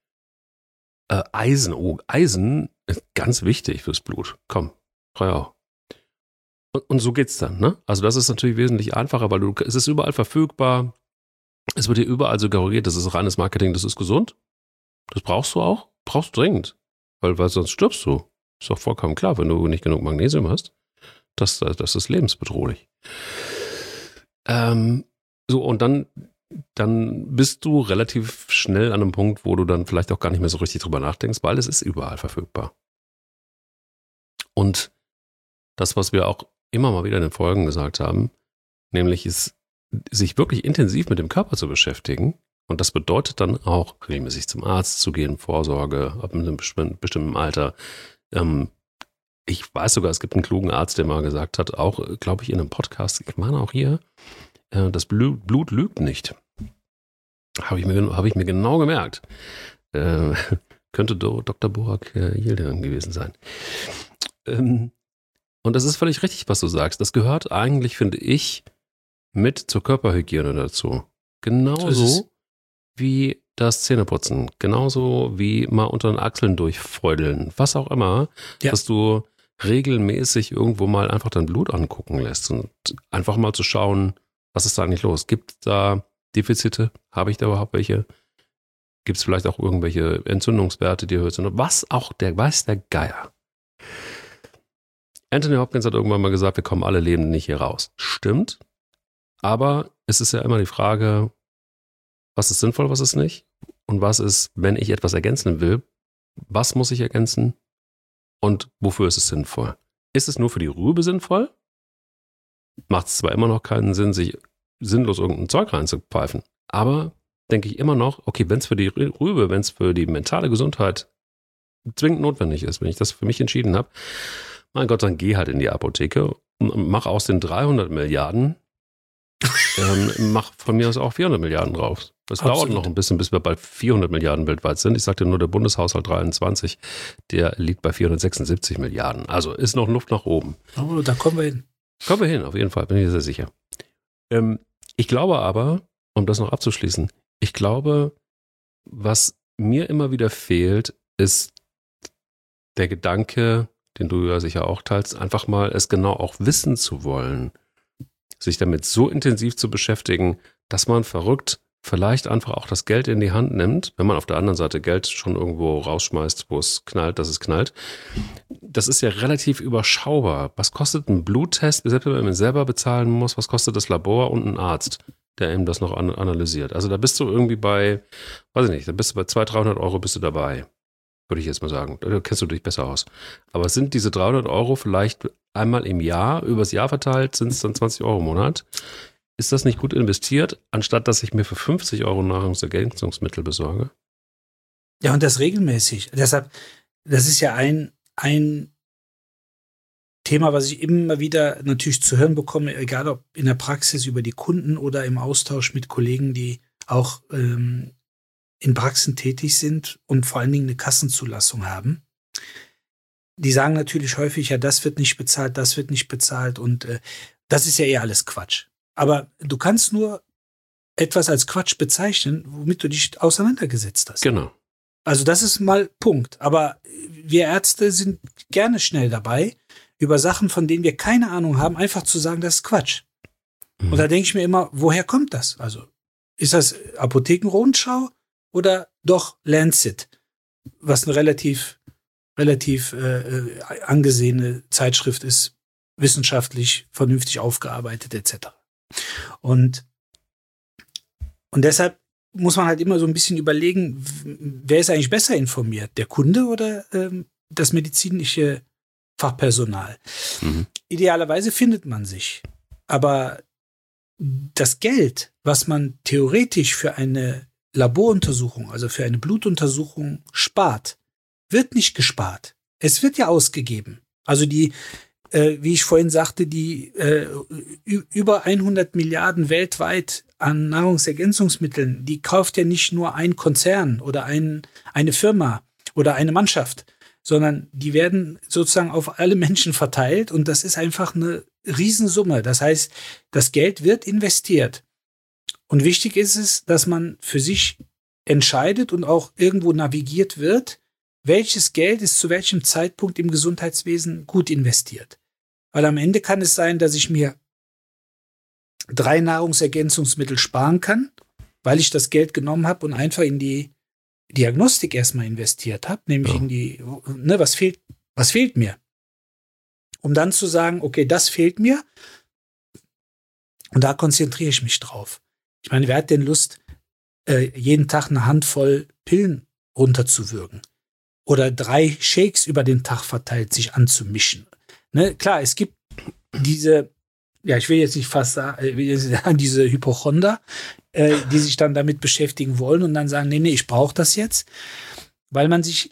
Eisen ist ganz wichtig fürs Blut. Komm, frei auch. Und so geht's dann, ne? Also das ist natürlich wesentlich einfacher, weil es ist überall verfügbar. Es wird dir überall suggeriert, das ist reines Marketing, das ist gesund. Das brauchst du auch. Brauchst du dringend. Weil sonst stirbst du. Ist doch vollkommen klar, wenn du nicht genug Magnesium hast. Das ist lebensbedrohlich. So, und dann bist du relativ schnell an einem Punkt, wo du dann vielleicht auch gar nicht mehr so richtig drüber nachdenkst, weil es ist überall verfügbar. Und das, was wir auch immer mal wieder in den Folgen gesagt haben, nämlich ist, sich wirklich intensiv mit dem Körper zu beschäftigen. Und das bedeutet dann auch, regelmäßig zum Arzt zu gehen, Vorsorge ab einem bestimmten Alter, ich weiß sogar, es gibt einen klugen Arzt, der mal gesagt hat, auch, glaube ich, in einem Podcast, ich meine auch hier, das Blut lügt nicht. Habe ich mir genau gemerkt. Könnte Dr. Burak Yildirim gewesen sein. Und das ist völlig richtig, was du sagst. Das gehört eigentlich, finde ich, mit zur Körperhygiene dazu. Genauso wie das Zähneputzen. Genauso wie mal unter den Achseln durchfreudeln. Was auch immer, dass du regelmäßig irgendwo mal einfach dein Blut angucken lässt und einfach mal zu schauen, was ist da eigentlich los? Gibt es da Defizite? Habe ich da überhaupt welche? Gibt es vielleicht auch irgendwelche Entzündungswerte, die erhöht sind? Was auch weiß der Geier. Anthony Hopkins hat irgendwann mal gesagt, wir kommen alle lebend nicht hier raus. Stimmt, aber es ist ja immer die Frage, was ist sinnvoll, was ist nicht? Und was ist, wenn ich etwas ergänzen will, was muss ich ergänzen? Und wofür ist es sinnvoll? Ist es nur für die Rübe sinnvoll? Macht es zwar immer noch keinen Sinn, sich sinnlos irgendein Zeug reinzupfeifen, aber denke ich immer noch, okay, wenn es für die Rübe, wenn es für die mentale Gesundheit zwingend notwendig ist, wenn ich das für mich entschieden habe, mein Gott, dann geh halt in die Apotheke und mach aus den 300 Milliarden, mach von mir aus auch 400 Milliarden drauf. Das dauert noch ein bisschen, bis wir bei 400 Milliarden weltweit sind. Ich sagte nur, der Bundeshaushalt 23, der liegt bei 476 Milliarden. Also ist noch Luft nach oben. Aber da kommen wir hin. Kommen wir hin, auf jeden Fall, bin ich sehr sicher. Ich glaube aber, um das noch abzuschließen, ich glaube, was mir immer wieder fehlt, ist der Gedanke, den du ja sicher auch teilst, einfach mal es genau auch wissen zu wollen. Sich damit so intensiv zu beschäftigen, dass man verrückt vielleicht einfach auch das Geld in die Hand nimmt, wenn man auf der anderen Seite Geld schon irgendwo rausschmeißt, wo es knallt, dass es knallt. Das ist ja relativ überschaubar. Was kostet ein Bluttest, selbst wenn man ihn selber bezahlen muss, was kostet das Labor und ein Arzt, der eben das noch analysiert? Also da bist du irgendwie bei, weiß ich nicht, da bist du bei 200-300 Euro bist du dabei, würde ich jetzt mal sagen. Da kennst du dich besser aus. Aber sind diese 300 Euro vielleicht einmal im Jahr, übers Jahr verteilt, sind es dann 20 Euro im Monat? Ist das nicht gut investiert, anstatt dass ich mir für 50 Euro Nahrungsergänzungsmittel besorge? Ja, und das regelmäßig. Deshalb, das ist ja ein Thema, was ich immer wieder natürlich zu hören bekomme, egal ob in der Praxis über die Kunden oder im Austausch mit Kollegen, die auch in Praxen tätig sind und vor allen Dingen eine Kassenzulassung haben. Die sagen natürlich häufig, ja, das wird nicht bezahlt und das ist ja eh alles Quatsch. Aber du kannst nur etwas als Quatsch bezeichnen, womit du dich auseinandergesetzt hast. Genau. Also das ist mal Punkt. Aber wir Ärzte sind gerne schnell dabei, über Sachen, von denen wir keine Ahnung haben, einfach zu sagen, das ist Quatsch. Mhm. Und da denke ich mir immer, woher kommt das? Also ist das Apothekenrundschau oder doch Lancet, was eine relativ angesehene Zeitschrift ist, wissenschaftlich vernünftig aufgearbeitet etc. Und deshalb muss man halt immer so ein bisschen überlegen, wer ist eigentlich besser informiert, der Kunde oder das medizinische Fachpersonal? Mhm. Idealerweise findet man sich. Aber das Geld, was man theoretisch für eine Laboruntersuchung, also für eine Blutuntersuchung spart, wird nicht gespart. Es wird ja ausgegeben. Also die, wie ich vorhin sagte, die über 100 Milliarden weltweit an Nahrungsergänzungsmitteln, die kauft ja nicht nur ein Konzern oder eine Firma oder eine Mannschaft, sondern die werden sozusagen auf alle Menschen verteilt und das ist einfach eine Riesensumme. Das heißt, das Geld wird investiert. Und wichtig ist es, dass man für sich entscheidet und auch irgendwo navigiert wird, welches Geld ist zu welchem Zeitpunkt im Gesundheitswesen gut investiert. Weil am Ende kann es sein, dass ich mir 3 Nahrungsergänzungsmittel sparen kann, weil ich das Geld genommen habe und einfach in die Diagnostik erstmal investiert habe, nämlich in die, was fehlt mir? Um dann zu sagen, okay, das fehlt mir und da konzentriere ich mich drauf. Ich meine, wer hat denn Lust, jeden Tag eine Handvoll Pillen runterzuwürgen? Oder 3 Shakes über den Tag verteilt sich anzumischen. Ne? Klar, es gibt diese, ja, ich will jetzt nicht fast sagen, diese Hypochonder, die sich dann damit beschäftigen wollen und dann sagen, nee, ich brauche das jetzt, weil man sich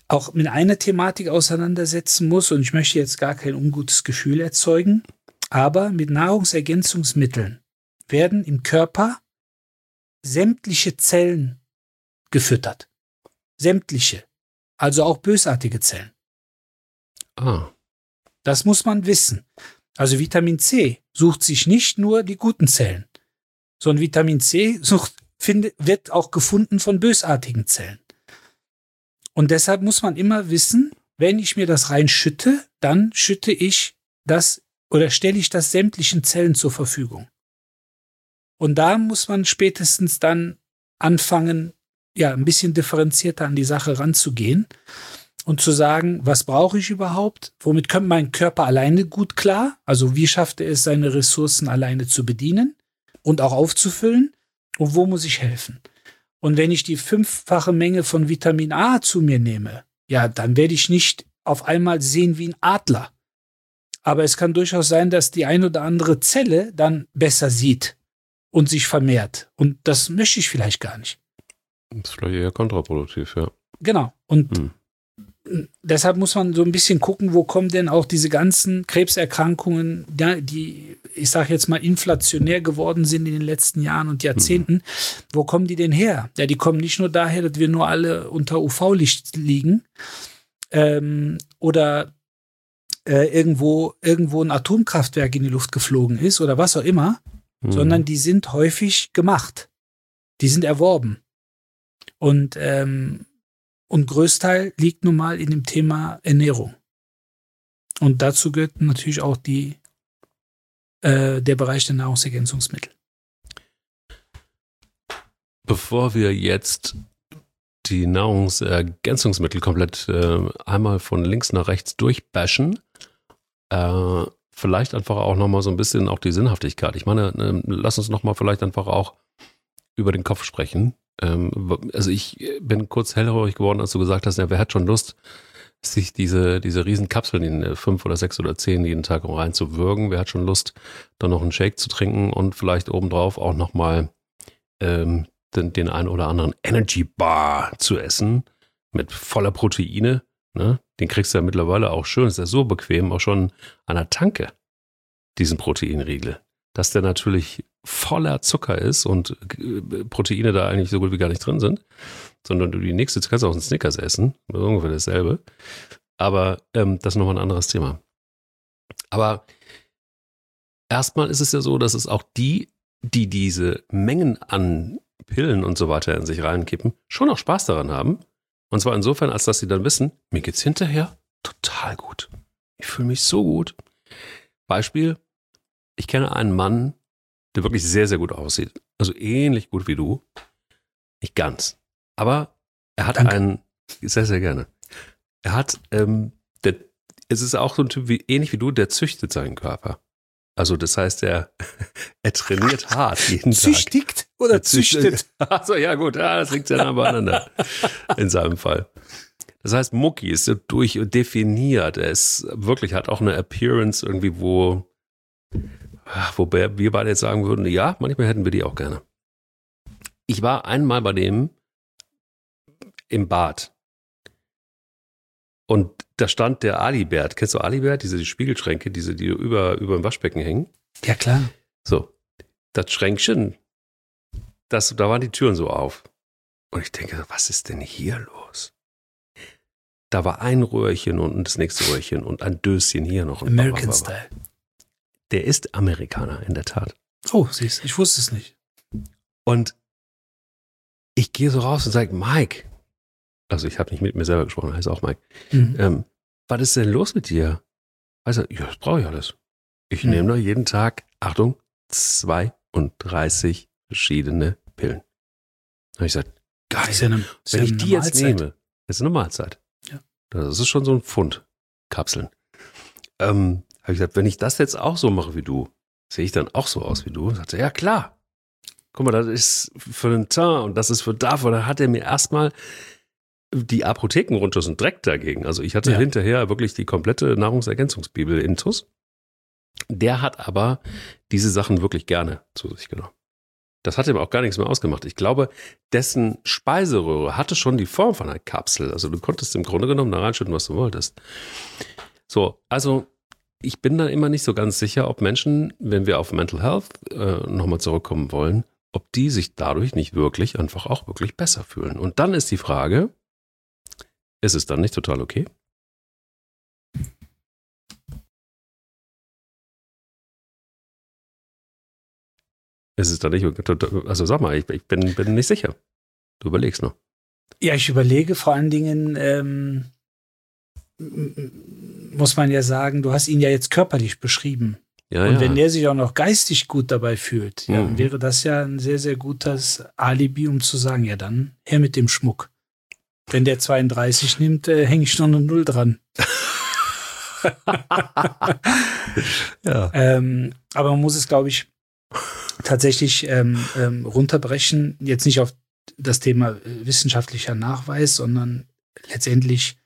auch mit einer Thematik auseinandersetzen muss, und ich möchte jetzt gar kein ungutes Gefühl erzeugen, aber mit Nahrungsergänzungsmitteln werden im Körper sämtliche Zellen gefüttert. Sämtliche. Also auch bösartige Zellen. Ah. Das muss man wissen. Also Vitamin C sucht sich nicht nur die guten Zellen, sondern Vitamin C wird auch gefunden von bösartigen Zellen. Und deshalb muss man immer wissen, wenn ich mir das reinschütte, dann schütte ich das oder stelle ich das sämtlichen Zellen zur Verfügung. Und da muss man spätestens dann anfangen, ja, ein bisschen differenzierter an die Sache ranzugehen und zu sagen, was brauche ich überhaupt? Womit kommt mein Körper alleine gut klar? Also wie schafft er es, seine Ressourcen alleine zu bedienen und auch aufzufüllen? Und wo muss ich helfen? Und wenn ich die 5-fache Menge von Vitamin A zu mir nehme, ja, dann werde ich nicht auf einmal sehen wie ein Adler. Aber es kann durchaus sein, dass die ein oder andere Zelle dann besser sieht und sich vermehrt. Und das möchte ich vielleicht gar nicht. Das ist vielleicht eher kontraproduktiv, ja. Genau. Und deshalb muss man so ein bisschen gucken, wo kommen denn auch diese ganzen Krebserkrankungen, ja, die, ich sage jetzt mal, inflationär geworden sind in den letzten Jahren und Jahrzehnten. Wo kommen die denn her? Ja, die kommen nicht nur daher, dass wir nur alle unter UV-Licht liegen oder irgendwo ein Atomkraftwerk in die Luft geflogen ist oder was auch immer, sondern die sind häufig gemacht. Die sind erworben. Und Größteil liegt nun mal in dem Thema Ernährung. Und dazu gehört natürlich auch der Bereich der Nahrungsergänzungsmittel. Bevor wir jetzt die Nahrungsergänzungsmittel komplett einmal von links nach rechts durchbashen, vielleicht einfach auch nochmal so ein bisschen auch die Sinnhaftigkeit. Ich meine, lass uns nochmal vielleicht einfach auch über den Kopf sprechen. Also ich bin kurz hellhörig geworden, als du gesagt hast, ja, wer hat schon Lust, sich diese riesen Kapseln in 5 oder 6 oder 10 jeden Tag reinzuwürgen? Wer hat schon Lust, dann noch einen Shake zu trinken und vielleicht obendrauf auch nochmal den einen oder anderen Energy Bar zu essen mit voller Proteine? Ne? Den kriegst du ja mittlerweile auch schön, ist ja so bequem, auch schon an der Tanke, diesen Proteinriegel. Dass der natürlich voller Zucker ist und Proteine da eigentlich so gut wie gar nicht drin sind, sondern du kannst auch einen Snickers essen, ungefähr dasselbe. Aber das ist nochmal ein anderes Thema. Aber erstmal ist es ja so, dass es auch die diese Mengen an Pillen und so weiter in sich reinkippen, schon auch Spaß daran haben. Und zwar insofern, als dass sie dann wissen, mir geht's hinterher total gut. Ich fühle mich so gut. Beispiel: Ich kenne einen Mann, der wirklich sehr, sehr gut aussieht. Also ähnlich gut wie du. Nicht ganz. Aber er hat sehr, sehr gerne. Er hat, es ist auch so ein Typ ähnlich wie du, der züchtet seinen Körper. Also das heißt, er trainiert hart jeden Tag. Züchtigt oder züchtet? Achso, ja gut, das liegt ja dann beieinander. In seinem Fall. Das heißt, Mucki ist so durch und definiert. Er ist wirklich, hat auch eine Appearance irgendwie, wobei wir beide jetzt sagen würden, ja, manchmal hätten wir die auch gerne. Ich war einmal bei dem im Bad. Und da stand der Alibert. Kennst du Alibert? Diese Spiegelschränke, die über dem Waschbecken hängen? Ja, klar. So, das Schränkchen, da waren die Türen so auf. Und ich denke, was ist denn hier los? Da war ein Röhrchen und das nächste Röhrchen und ein Döschen hier noch. American Style. Der ist Amerikaner, in der Tat. Oh, siehst du, ich wusste es nicht. Und ich gehe so raus und sage, Mike, also ich habe nicht mit mir selber gesprochen, heißt auch Mike, was ist denn los mit dir? Also, ja, das brauche ich alles. Ich nehme doch jeden Tag, Achtung, 32 verschiedene Pillen. Da habe ich gesagt, geil, wenn ich die jetzt nehme, das ist eine Mahlzeit. Ja. Das ist schon so ein Pfund Kapseln. Habe ich gesagt, wenn ich das jetzt auch so mache wie du, sehe ich dann auch so aus wie du? Und sagte, ja klar. Guck mal, das ist für den Teint und das ist für dafür. Da hat er mir erstmal die Apothekenrundschluss und Dreck dagegen. Also ich hatte hinterher wirklich die komplette Nahrungsergänzungsbibel intus. Der hat aber diese Sachen wirklich gerne zu sich genommen. Das hat ihm auch gar nichts mehr ausgemacht. Ich glaube, dessen Speiseröhre hatte schon die Form von einer Kapsel. Also du konntest im Grunde genommen da reinschütten, was du wolltest. So, also ich bin da immer nicht so ganz sicher, ob Menschen, wenn wir auf Mental Health nochmal zurückkommen wollen, ob die sich dadurch nicht wirklich einfach auch wirklich besser fühlen. Und dann ist die Frage, ist es dann nicht total okay? Ist es dann nicht, also sag mal, ich bin nicht sicher. Du überlegst noch. Ja, ich überlege vor allen Dingen, muss man ja sagen, du hast ihn ja jetzt körperlich beschrieben. Ja, und wenn der sich auch noch geistig gut dabei fühlt, ja, dann wäre das ja ein sehr, sehr gutes Alibi, um zu sagen, ja dann, her mit dem Schmuck. Wenn der 32 nimmt, hänge ich noch eine 0 dran. Ja. Aber man muss es, glaube ich, tatsächlich runterbrechen, jetzt nicht auf das Thema wissenschaftlicher Nachweis, sondern letztendlich,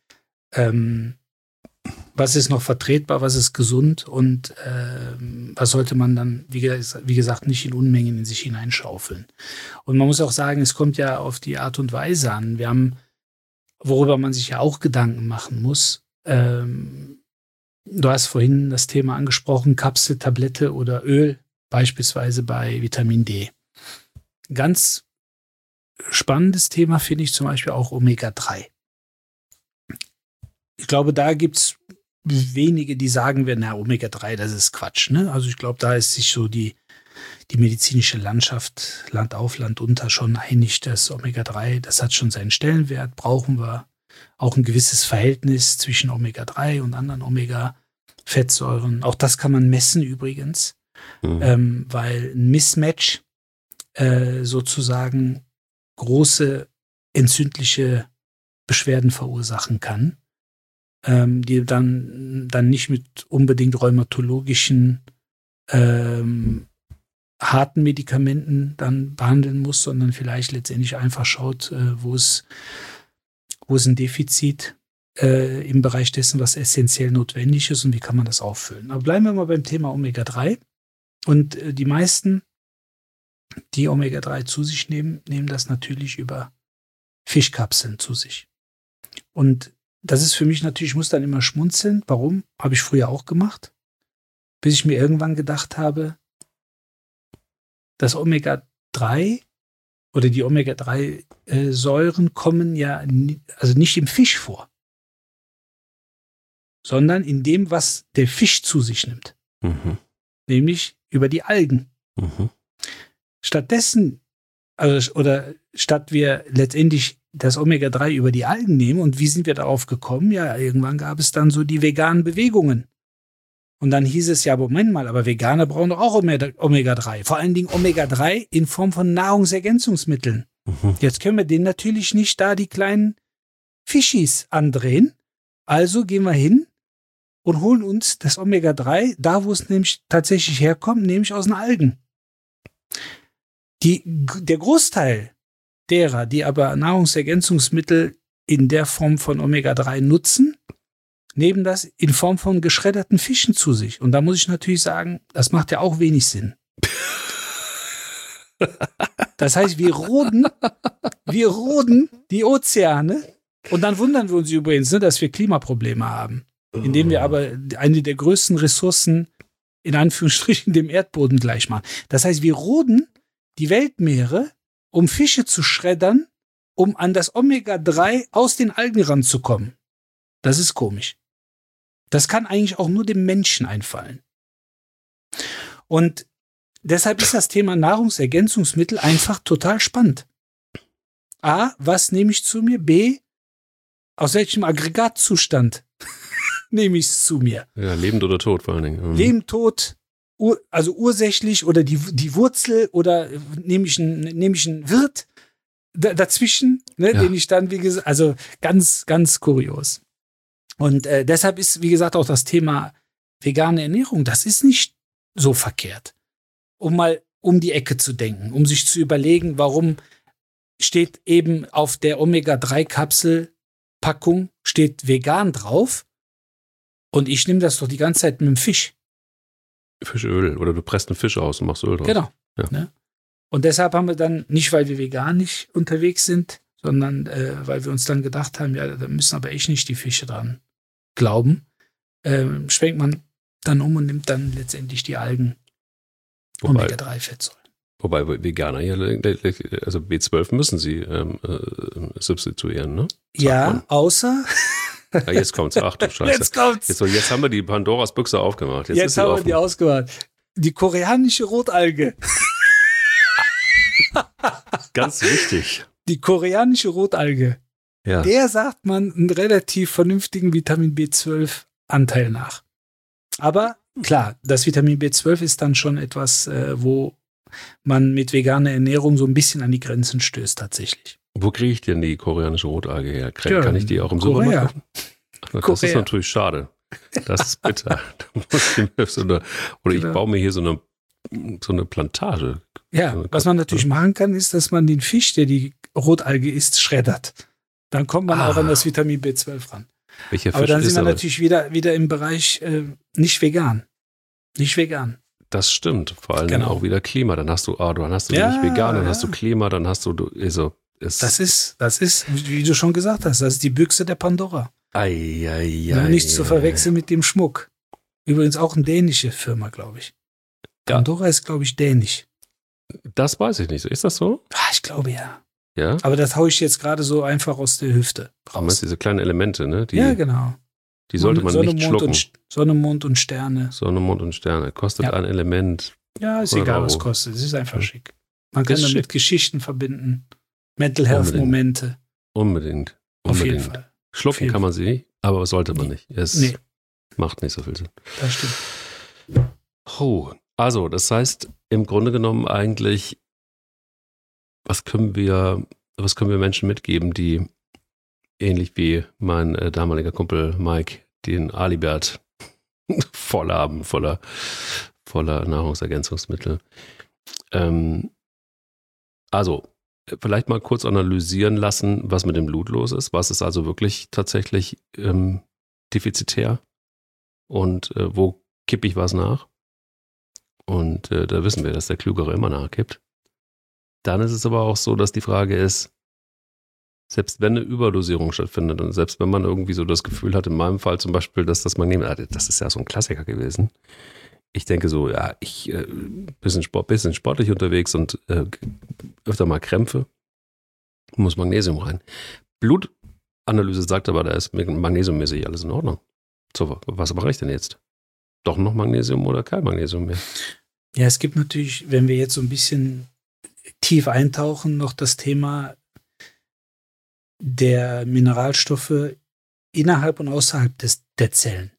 was ist noch vertretbar, was ist gesund und was sollte man dann, wie gesagt, nicht in Unmengen in sich hineinschaufeln. Und man muss auch sagen, es kommt ja auf die Art und Weise an. Wir haben, worüber man sich ja auch Gedanken machen muss, du hast vorhin das Thema angesprochen, Kapsel, Tablette oder Öl, beispielsweise bei Vitamin D. Ganz spannendes Thema finde ich zum Beispiel auch Omega-3. Ich glaube, da gibt es wenige, die sagen werden, na, Omega-3, das ist Quatsch. Ne? Also ich glaube, da ist sich so die medizinische Landschaft, Land auf, Land unter schon einig, dass Omega-3, das hat schon seinen Stellenwert, brauchen wir auch ein gewisses Verhältnis zwischen Omega-3 und anderen Omega-Fettsäuren. Auch das kann man messen übrigens, weil ein Mismatch sozusagen große entzündliche Beschwerden verursachen kann, die dann nicht mit unbedingt rheumatologischen harten Medikamenten dann behandeln muss, sondern vielleicht letztendlich einfach schaut, wo es ein Defizit im Bereich dessen, was essentiell notwendig ist und wie kann man das auffüllen. Aber bleiben wir mal beim Thema Omega-3. Und die meisten, die Omega-3 zu sich nehmen, nehmen das natürlich über Fischkapseln zu sich. Und das ist für mich natürlich, ich muss dann immer schmunzeln. Warum? Habe ich früher auch gemacht. Bis ich mir irgendwann gedacht habe, das Omega-3 oder die Omega-3-Säuren kommen ja also nicht im Fisch vor, sondern in dem, was der Fisch zu sich nimmt. Nämlich über die Algen. Stattdessen, statt wir letztendlich das Omega-3 über die Algen nehmen, und wie sind wir darauf gekommen? Ja, irgendwann gab es dann so die veganen Bewegungen. Und dann hieß es ja, Moment mal, aber Veganer brauchen doch auch Omega-3. Vor allen Dingen Omega-3 in Form von Nahrungsergänzungsmitteln. Jetzt können wir denen natürlich nicht da die kleinen Fischis andrehen. Also gehen wir hin und holen uns das Omega-3, da wo es nämlich tatsächlich herkommt, nämlich aus den Algen. Der Großteil derer, die aber Nahrungsergänzungsmittel in der Form von Omega-3 nutzen, nehmen das in Form von geschredderten Fischen zu sich. Und da muss ich natürlich sagen, das macht ja auch wenig Sinn. Das heißt, wir roden die Ozeane und dann wundern wir uns übrigens, dass wir Klimaprobleme haben, indem wir aber eine der größten Ressourcen in Anführungsstrichen dem Erdboden gleich machen. Das heißt, wir roden die Weltmeere, um Fische zu schreddern, um an das Omega-3 aus den Algen ranzukommen. Das ist komisch. Das kann eigentlich auch nur dem Menschen einfallen. Und deshalb ist das Thema Nahrungsergänzungsmittel einfach total spannend. A, was nehme ich zu mir? B, aus welchem Aggregatzustand nehme ich es zu mir? Ja, lebend oder tot vor allen Dingen. Lebend, tot, also ursächlich oder die Wurzel oder nehme ich einen Wirt dazwischen, ne, ja, den ich dann, wie gesagt, also ganz, ganz kurios. Und deshalb ist, wie gesagt, auch das Thema vegane Ernährung, das ist nicht so verkehrt. Um mal um die Ecke zu denken, um sich zu überlegen, warum steht eben auf der Omega-3-Kapsel-Packung steht vegan drauf und ich nehme das doch die ganze Zeit mit dem Fisch. Fischöl oder du presst einen Fisch aus und machst Öl draus. Genau. Ja. Ne? Und deshalb haben wir dann, nicht weil wir veganisch unterwegs sind, sondern weil wir uns dann gedacht haben, ja, da müssen aber echt nicht die Fische dran glauben, schwenkt man dann um und nimmt dann letztendlich die Algen Omega-3-Fettsäuren. Wobei Veganer hier, also B12 müssen sie substituieren, ne? Ja, außer... Ja, jetzt kommt's. Ach du Scheiße. Jetzt kommt's. Jetzt haben wir die Pandoras Büchse aufgemacht. Jetzt haben wir die ausgemacht. Die koreanische Rotalge. Ganz wichtig. Die koreanische Rotalge. Ja. Der sagt man einen relativ vernünftigen Vitamin B12-Anteil nach. Aber klar, das Vitamin B12 ist dann schon etwas, wo man mit veganer Ernährung so ein bisschen an die Grenzen stößt tatsächlich. Wo kriege ich denn die koreanische Rotalge her? Kann ich die auch im Supermarkt kaufen? Das ist natürlich schade. Das ist bitter. Ich baue mir hier so eine Plantage. Ja, was man natürlich machen kann, ist, dass man den Fisch, der die Rotalge isst, schreddert. Dann kommt man auch an das Vitamin B12 ran. Aber dann sind wir natürlich wieder im Bereich nicht vegan. Nicht vegan. Das stimmt. Vor allem auch wieder Klima. Dann hast du nicht vegan, dann hast du Klima, dann hast du das ist, wie du schon gesagt hast, das ist die Büchse der Pandora. Nicht zu verwechseln mit dem Schmuck. Übrigens auch eine dänische Firma, glaube ich. Pandora ist, glaube ich, dänisch. Das weiß ich nicht. Ist das so? Ich glaube ja. Ja? Aber das haue ich jetzt gerade so einfach aus der Hüfte raus. Diese kleinen Elemente, ne? Ja, genau. Die sollte man nicht schlucken. Sonne, Mond und Sterne. Sonne, Mond und Sterne. Kostet ein Element. Ja, ist egal, was kostet. Es ist einfach schick. Man kann damit Geschichten verbinden. Mental Health Momente. Unbedingt. Auf jeden Fall. Schlucken kann man sie, aber sollte man nicht. Es macht nicht so viel Sinn. Das stimmt. Also, das heißt, im Grunde genommen eigentlich, was können wir Menschen mitgeben, die ähnlich wie mein damaliger Kumpel Mike den Alibert voll haben, voller Nahrungsergänzungsmittel. Also, vielleicht mal kurz analysieren lassen, was mit dem Blut los ist. Was ist also wirklich tatsächlich defizitär und wo kippe ich was nach? Und da wissen wir, dass der Klügere immer nachkippt. Dann ist es aber auch so, dass die Frage ist, selbst wenn eine Überdosierung stattfindet und selbst wenn man irgendwie so das Gefühl hat, in meinem Fall zum Beispiel, dass das Magnesium, das ist ja so ein Klassiker gewesen. Ich denke so, ja, ich bisschen sportlich unterwegs und öfter mal Krämpfe, muss Magnesium rein. Blutanalyse sagt aber, da ist magnesiummäßig alles in Ordnung. So, was mache ich denn jetzt? Doch noch Magnesium oder kein Magnesium mehr? Ja, es gibt natürlich, wenn wir jetzt so ein bisschen tief eintauchen, noch das Thema der Mineralstoffe innerhalb und außerhalb der Zellen.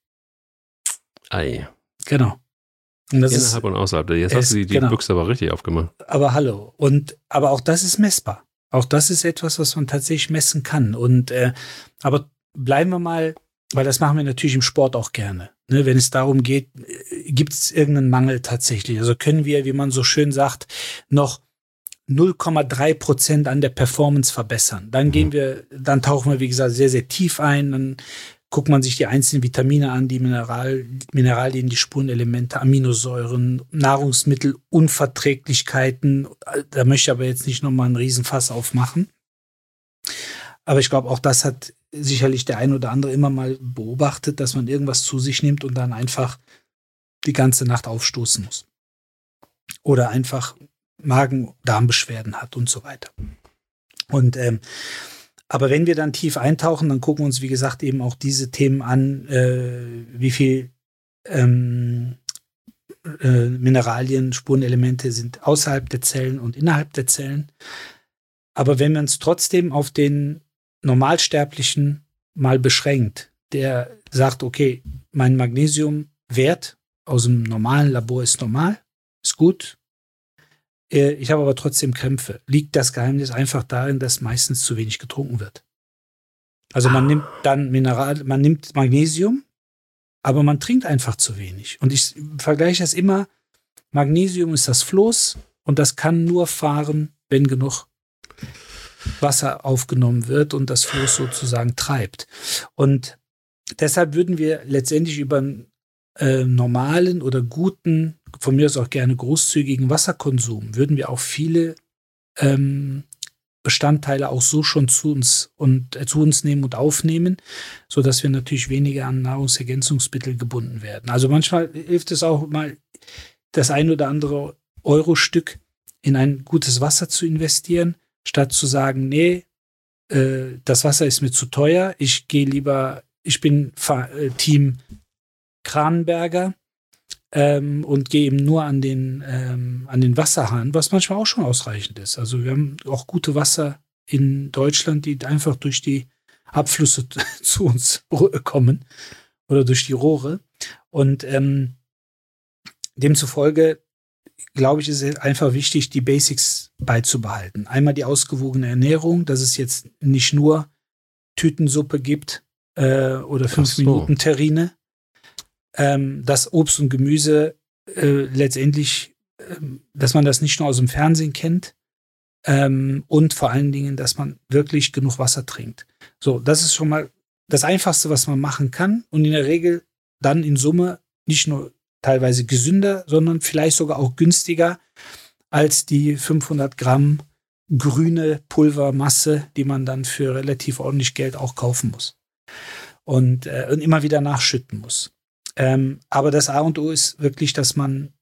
Genau. Und das innerhalb und außerhalb. Jetzt hast du die Büchse aber richtig aufgemacht. Aber hallo. Aber auch das ist messbar. Auch das ist etwas, was man tatsächlich messen kann. Aber bleiben wir mal, weil das machen wir natürlich im Sport auch gerne. Ne, wenn es darum geht, gibt es irgendeinen Mangel tatsächlich? Also können wir, wie man so schön sagt, noch 0,3% an der Performance verbessern. Dann dann tauchen wir, wie gesagt, sehr, sehr tief ein. Dann guckt man sich die einzelnen Vitamine an, die Mineralien, die Spurenelemente, Aminosäuren, Nahrungsmittelunverträglichkeiten. Da möchte ich aber jetzt nicht nochmal einen Riesenfass aufmachen. Aber ich glaube, auch das hat sicherlich der ein oder andere immer mal beobachtet, dass man irgendwas zu sich nimmt und dann einfach die ganze Nacht aufstoßen muss. Oder einfach Magen-Darm-Beschwerden hat und so weiter. Aber wenn wir dann tief eintauchen, dann gucken wir uns, wie gesagt, eben auch diese Themen an, wie viel Mineralien, Spurenelemente sind außerhalb der Zellen und innerhalb der Zellen. Aber wenn man es trotzdem auf den Normalsterblichen mal beschränkt, der sagt, okay, mein Magnesiumwert aus dem normalen Labor ist normal, ist gut, ich habe aber trotzdem Krämpfe. Liegt das Geheimnis einfach darin, dass meistens zu wenig getrunken wird? Also man nimmt dann man nimmt Magnesium, aber man trinkt einfach zu wenig. Und ich vergleiche das immer, Magnesium ist das Floß und das kann nur fahren, wenn genug Wasser aufgenommen wird und das Floß sozusagen treibt. Und deshalb würden wir letztendlich über einen normalen oder guten, von mir aus auch gerne großzügigen Wasserkonsum, würden wir auch viele Bestandteile auch so schon zu uns nehmen und aufnehmen, sodass wir natürlich weniger an Nahrungsergänzungsmittel gebunden werden. Also manchmal hilft es auch mal, das ein oder andere Euro-Stück in ein gutes Wasser zu investieren, statt zu sagen, nee, das Wasser ist mir zu teuer, ich bin Team Kranenberger und gehe eben nur an den Wasserhahn, was manchmal auch schon ausreichend ist. Also wir haben auch gute Wasser in Deutschland, die einfach durch die Abflüsse zu uns kommen oder durch die Rohre. Und demzufolge, glaube ich, ist es einfach wichtig, die Basics beizubehalten. Einmal die ausgewogene Ernährung, dass es jetzt nicht nur Tütensuppe gibt oder 5 Minuten Terrine. Dass Obst und Gemüse letztendlich, dass man das nicht nur aus dem Fernsehen kennt und vor allen Dingen, dass man wirklich genug Wasser trinkt. So, das ist schon mal das Einfachste, was man machen kann und in der Regel dann in Summe nicht nur teilweise gesünder, sondern vielleicht sogar auch günstiger als die 500 Gramm grüne Pulvermasse, die man dann für relativ ordentlich Geld auch kaufen muss und immer wieder nachschütten muss. Aber das A und O ist wirklich, dass man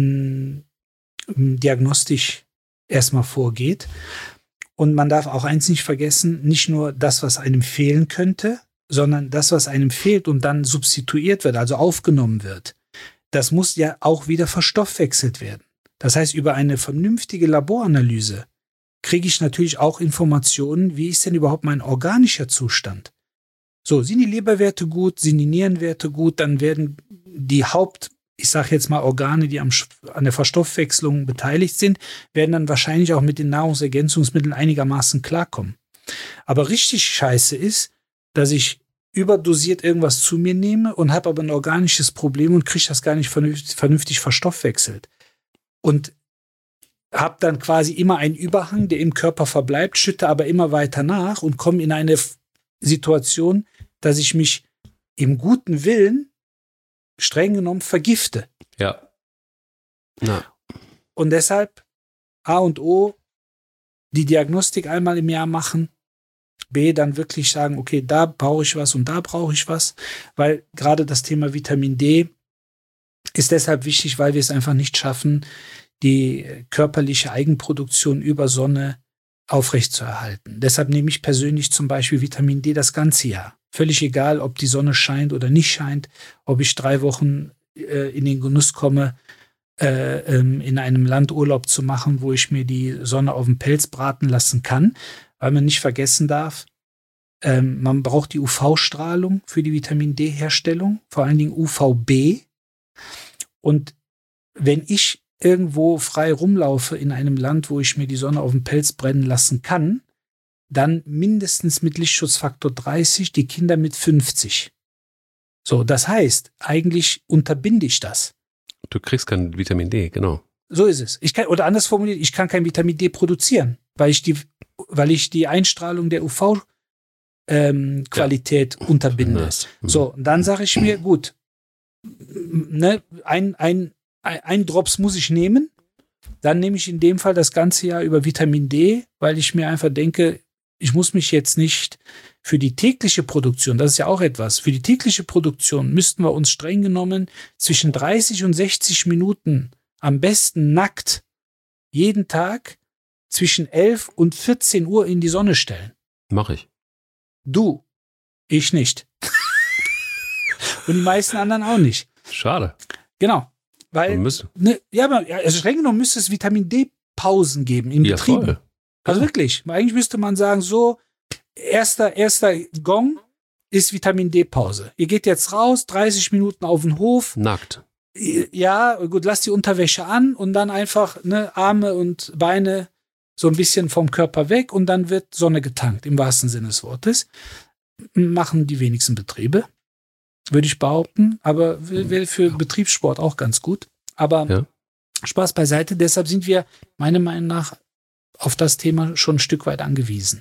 diagnostisch erstmal vorgeht. Und man darf auch eins nicht vergessen, nicht nur das, was einem fehlen könnte, sondern das, was einem fehlt und dann substituiert wird, also aufgenommen wird. Das muss ja auch wieder verstoffwechselt werden. Das heißt, über eine vernünftige Laboranalyse kriege ich natürlich auch Informationen, wie ist denn überhaupt mein organischer Zustand? So, sind die Leberwerte gut, sind die Nierenwerte gut, dann werden die ich sage jetzt mal Organe, die an der Verstoffwechslung beteiligt sind, werden dann wahrscheinlich auch mit den Nahrungsergänzungsmitteln einigermaßen klarkommen. Aber richtig scheiße ist, dass ich überdosiert irgendwas zu mir nehme und habe aber ein organisches Problem und kriege das gar nicht vernünftig verstoffwechselt. Und habe dann quasi immer einen Überhang, der im Körper verbleibt, schütte aber immer weiter nach und komme in eine Situation, dass ich mich im guten Willen streng genommen vergifte. Ja. Na. Und deshalb A und O, die Diagnostik einmal im Jahr machen, B, dann wirklich sagen, okay, da brauche ich was und da brauche ich was, weil gerade das Thema Vitamin D ist deshalb wichtig, weil wir es einfach nicht schaffen, die körperliche Eigenproduktion über Sonne aufrechtzuerhalten. Deshalb nehme ich persönlich zum Beispiel Vitamin D das ganze Jahr. Völlig egal, ob die Sonne scheint oder nicht scheint, ob ich 3 Wochen in den Genuss komme, in einem Land Urlaub zu machen, wo ich mir die Sonne auf dem Pelz braten lassen kann, weil man nicht vergessen darf, man braucht die UV-Strahlung für die Vitamin D-Herstellung, vor allen Dingen UVB. Und wenn ich irgendwo frei rumlaufe in einem Land, wo ich mir die Sonne auf dem Pelz brennen lassen kann, dann mindestens mit Lichtschutzfaktor 30, die Kinder mit 50. So, das heißt, eigentlich unterbinde ich das. Du kriegst kein Vitamin D, genau. So ist es. Oder anders formuliert, ich kann kein Vitamin D produzieren, weil ich die Einstrahlung der UV-Qualität unterbinde. So, und dann sage ich mir, gut, ne, ein Drops muss ich nehmen, dann nehme ich in dem Fall das ganze Jahr über Vitamin D, weil ich mir einfach denke, ich muss mich jetzt nicht für die tägliche Produktion, das ist ja auch etwas, für die tägliche Produktion müssten wir uns streng genommen zwischen 30 und 60 Minuten am besten nackt jeden Tag zwischen 11 und 14 Uhr in die Sonne stellen. Mach ich. Du, ich nicht. Und die meisten anderen auch nicht. Schade. Genau. Weil, also streng genommen müsste es Vitamin D-Pausen geben in Betrieben. Voll. Also wirklich, eigentlich müsste man sagen, so, erster Gong ist Vitamin D-Pause. Ihr geht jetzt raus, 30 Minuten auf den Hof. Nackt. Ja, gut, lasst die Unterwäsche an und dann einfach Arme und Beine so ein bisschen vom Körper weg und dann wird Sonne getankt, im wahrsten Sinne des Wortes. Machen die wenigsten Betriebe, würde ich behaupten, aber wäre für Betriebssport auch ganz gut. Aber ja. Spaß beiseite, deshalb sind wir meiner Meinung nach auf das Thema schon ein Stück weit angewiesen.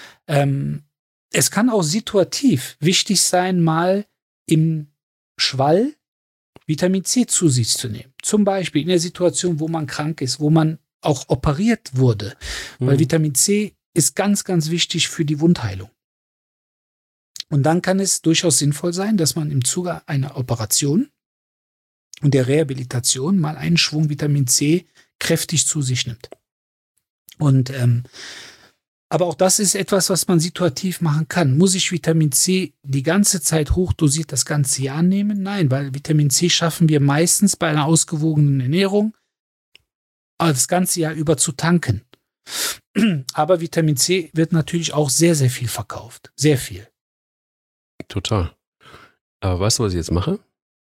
Es kann auch situativ wichtig sein, mal im Schwall Vitamin C zu sich zu nehmen. Zum Beispiel in der Situation, wo man krank ist, wo man auch operiert wurde. Weil Vitamin C ist ganz, ganz wichtig für die Wundheilung. Und dann kann es durchaus sinnvoll sein, dass man im Zuge einer Operation und der Rehabilitation mal einen Schwung Vitamin C kräftig zu sich nimmt. Und aber auch das ist etwas, was man situativ machen kann. Muss ich Vitamin C die ganze Zeit hochdosiert das ganze Jahr nehmen? Nein, weil Vitamin C schaffen wir meistens bei einer ausgewogenen Ernährung das ganze Jahr über zu tanken. Aber Vitamin C wird natürlich auch sehr, sehr viel verkauft. Sehr viel. Total. Aber weißt du, was ich jetzt mache?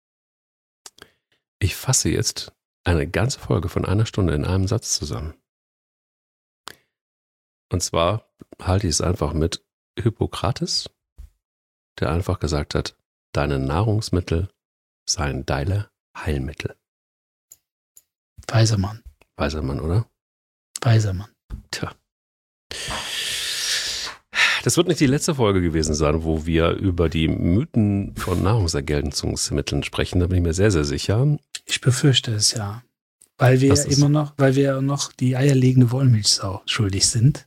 Ich fasse jetzt eine ganze Folge von 1 Stunde in einem Satz zusammen. Und zwar halte ich es einfach mit Hippokrates, der einfach gesagt hat, deine Nahrungsmittel seien deine Heilmittel. Weiser Mann. Weiser Mann, oder? Weiser Mann. Tja. Das wird nicht die letzte Folge gewesen sein, wo wir über die Mythen von Nahrungsergänzungsmitteln sprechen. Da bin ich mir sehr, sehr sicher. Ich befürchte es, ja. Weil wir noch die eierlegende Wollmilchsau schuldig sind.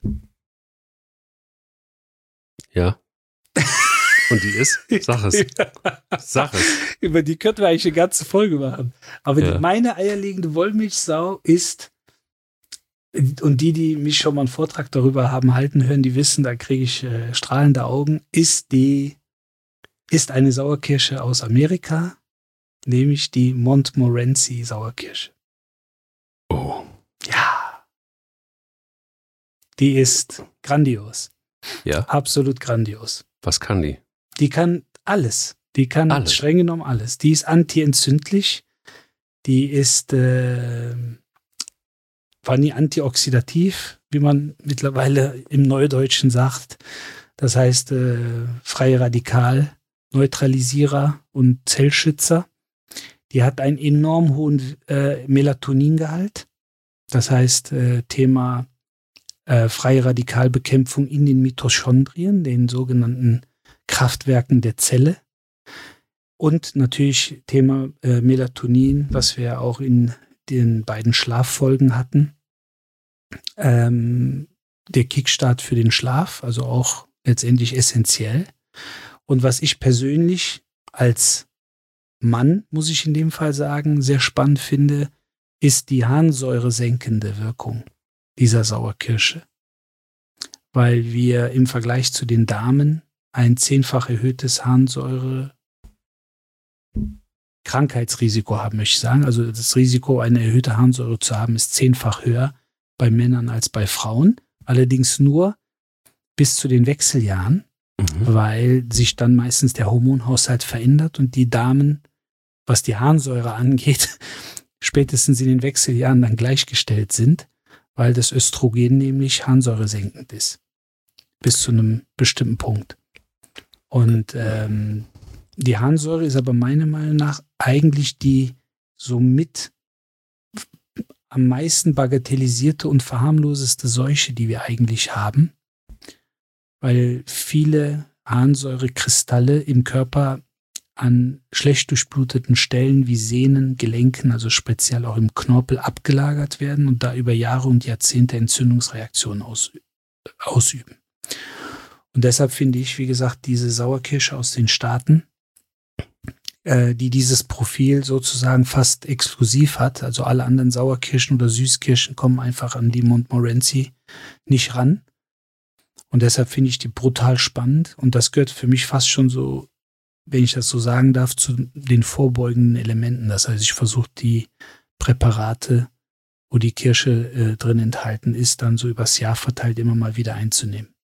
Ja. Und die ist? Sag es. Sag es. Über die könnten wir eigentlich eine ganze Folge machen. Aber Ja. meine eierlegende Wollmilchsau ist, und die mich schon mal einen Vortrag darüber haben halten hören, die wissen, da kriege ich strahlende Augen, ist eine Sauerkirsche aus Amerika, nämlich die Montmorency Sauerkirsche. Oh. Ja. Die ist grandios. Ja. Absolut grandios. Was kann die? Die kann alles. Die kann Alles. streng genommen alles. Die ist antientzündlich. Die ist war nie antioxidativ, wie man mittlerweile im Neudeutschen sagt. Das heißt freie Radikal, Neutralisierer und Zellschützer. Die hat einen enorm hohen Melatoningehalt. Das heißt, Thema freie Radikalbekämpfung in den Mitochondrien, den sogenannten Kraftwerken der Zelle. Und natürlich Thema Melatonin, was wir auch in den beiden Schlaffolgen hatten. Der Kickstart für den Schlaf, also auch letztendlich essentiell. Und was ich persönlich als Mann, muss ich in dem Fall sagen, sehr spannend finde, ist die harnsäuresenkende Wirkung dieser Sauerkirsche. Weil wir im Vergleich zu den Damen ein 10-fach erhöhtes Harnsäure-Krankheitsrisiko haben, möchte ich sagen. Also das Risiko, eine erhöhte Harnsäure zu haben, ist 10-fach höher bei Männern als bei Frauen. Allerdings nur bis zu den Wechseljahren, weil sich dann meistens der Hormonhaushalt verändert und die Damen, was die Harnsäure angeht, spätestens in den Wechseljahren dann gleichgestellt sind, weil das Östrogen nämlich harnsäuresenkend ist. Bis zu einem bestimmten Punkt. Und die Harnsäure ist aber meiner Meinung nach eigentlich die somit am meisten bagatellisierte und verharmloseste Seuche, die wir eigentlich haben. Weil viele Harnsäurekristalle im Körper an schlecht durchbluteten Stellen wie Sehnen, Gelenken, also speziell auch im Knorpel abgelagert werden und da über Jahre und Jahrzehnte Entzündungsreaktionen ausüben. Und deshalb finde ich, wie gesagt, diese Sauerkirsche aus den Staaten, die dieses Profil sozusagen fast exklusiv hat, also alle anderen Sauerkirschen oder Süßkirschen kommen einfach an die Montmorency nicht ran. Und deshalb finde ich die brutal spannend und das gehört für mich fast schon so, wenn ich das so sagen darf, zu den vorbeugenden Elementen. Das heißt, ich versuche die Präparate, wo die Kirsche drin enthalten ist, dann so übers Jahr verteilt immer mal wieder einzunehmen.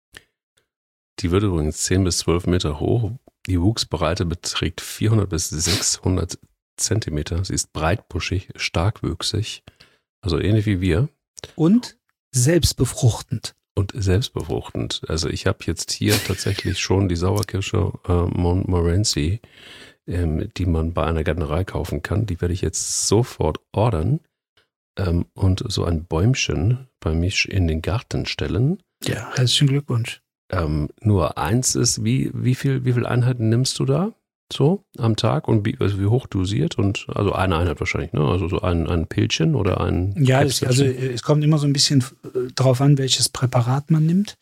Die wird übrigens 10 bis 12 Meter hoch. Die Wuchsbreite beträgt 400 bis 600 Zentimeter. Sie ist breitbuschig, starkwüchsig, also ähnlich wie wir. Und selbstbefruchtend. Und selbstbefruchtend. Also ich habe jetzt hier tatsächlich schon die Sauerkirsche Montmorency, die man bei einer Gärtnerei kaufen kann. Die werde ich jetzt sofort ordern und so ein Bäumchen bei mich in den Garten stellen. Ja, herzlichen Glückwunsch. Nur eins ist, wie viel Einheiten nimmst du da? so am Tag und wie hoch dosiert? Und also eine Einheit wahrscheinlich, ne? Also so ein Pillchen oder ein Ja, es kommt immer so ein bisschen drauf an, welches Präparat man nimmt.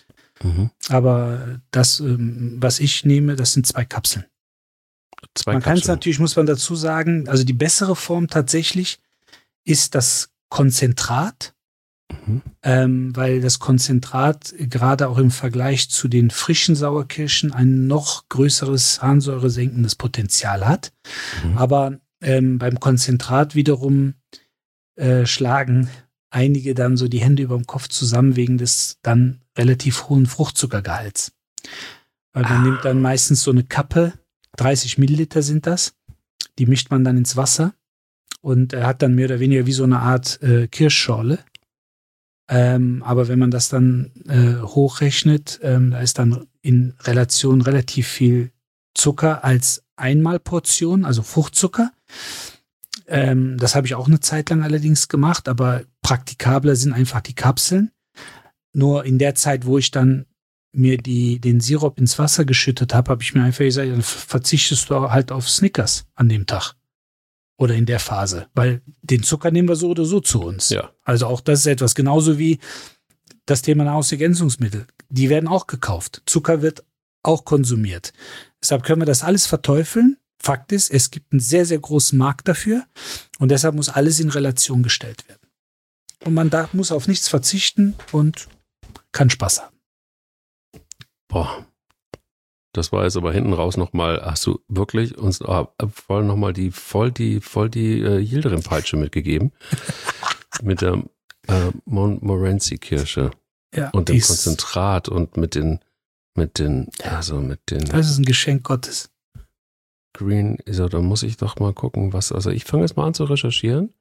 Aber das, was ich nehme, das sind 2 Kapseln. Man kann es natürlich, muss man dazu sagen, also die bessere Form tatsächlich ist das Konzentrat, weil das Konzentrat gerade auch im Vergleich zu den frischen Sauerkirschen ein noch größeres harnsäuresenkendes Potenzial hat. Aber beim Konzentrat wiederum schlagen einige dann so die Hände über dem Kopf zusammen wegen des dann relativ hohen Fruchtzuckergehalts. Weil man nimmt dann meistens so eine Kappe, 30 Milliliter sind das, die mischt man dann ins Wasser und er hat dann mehr oder weniger wie so eine Art Kirschschorle. Aber wenn man das dann hochrechnet, da ist dann in Relation relativ viel Zucker als Einmalportion, also Fruchtzucker. Das habe ich auch eine Zeit lang allerdings gemacht, aber praktikabler sind einfach die Kapseln. Nur in der Zeit, wo ich dann mir den Sirup ins Wasser geschüttet habe, habe ich mir einfach gesagt, dann verzichtest du halt auf Snickers an dem Tag. Oder in der Phase. Weil den Zucker nehmen wir so oder so zu uns. Ja. Also auch das ist etwas. Genauso wie das Thema Nahrungsergänzungsmittel. Die werden auch gekauft. Zucker wird auch konsumiert. Deshalb können wir das alles verteufeln. Fakt ist, es gibt einen sehr, sehr großen Markt dafür. Und deshalb muss alles in Relation gestellt werden. Und man muss auf nichts verzichten und kann Spaß haben. Boah, das war jetzt aber hinten raus nochmal, hast du wirklich uns voll nochmal die Yildirim-Peitsche mitgegeben. Mit der Montmorency-Kirsche. Ja, und dem Konzentrat und mit den. Das ist ein Geschenk Gottes. Green, also da muss ich doch mal gucken, also ich fange jetzt mal an zu recherchieren.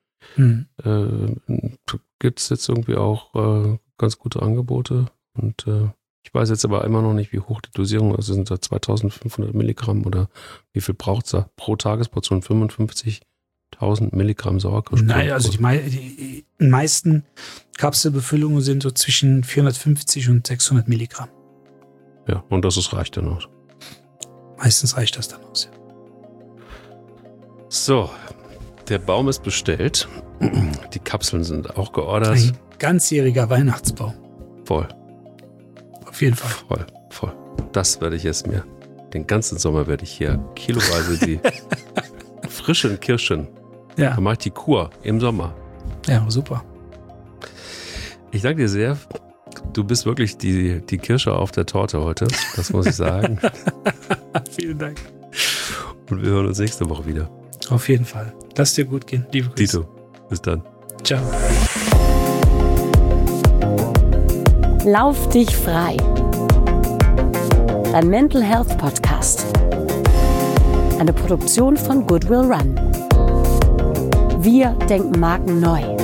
Gibt es jetzt irgendwie auch ganz gute Angebote und ich weiß jetzt aber immer noch nicht, wie hoch die Dosierung ist. Also sind da 2500 Milligramm oder wie viel braucht es da pro Tagesportion? 55.000 Milligramm Sauerkirsch. Nein, also die meisten Kapselbefüllungen sind so zwischen 450 und 600 Milligramm. Ja, und das reicht dann aus. Meistens reicht das dann aus, ja. So, der Baum ist bestellt. Die Kapseln sind auch geordert. Ein ganzjähriger Weihnachtsbaum. Voll. Auf jeden Fall. Voll. Das werde ich jetzt den ganzen Sommer werde ich hier kiloweise die frischen Kirschen. Ja. Da mache ich die Kur im Sommer. Ja, super. Ich danke dir sehr. Du bist wirklich die Kirsche auf der Torte heute. Das muss ich sagen. Vielen Dank. Und wir hören uns nächste Woche wieder. Auf jeden Fall. Lass dir gut gehen. Liebe Grüße. Dito. Bis dann. Ciao. Lauf dich frei. Dein Mental Health Podcast. Eine Produktion von Goodwill Run. Wir denken Marken neu.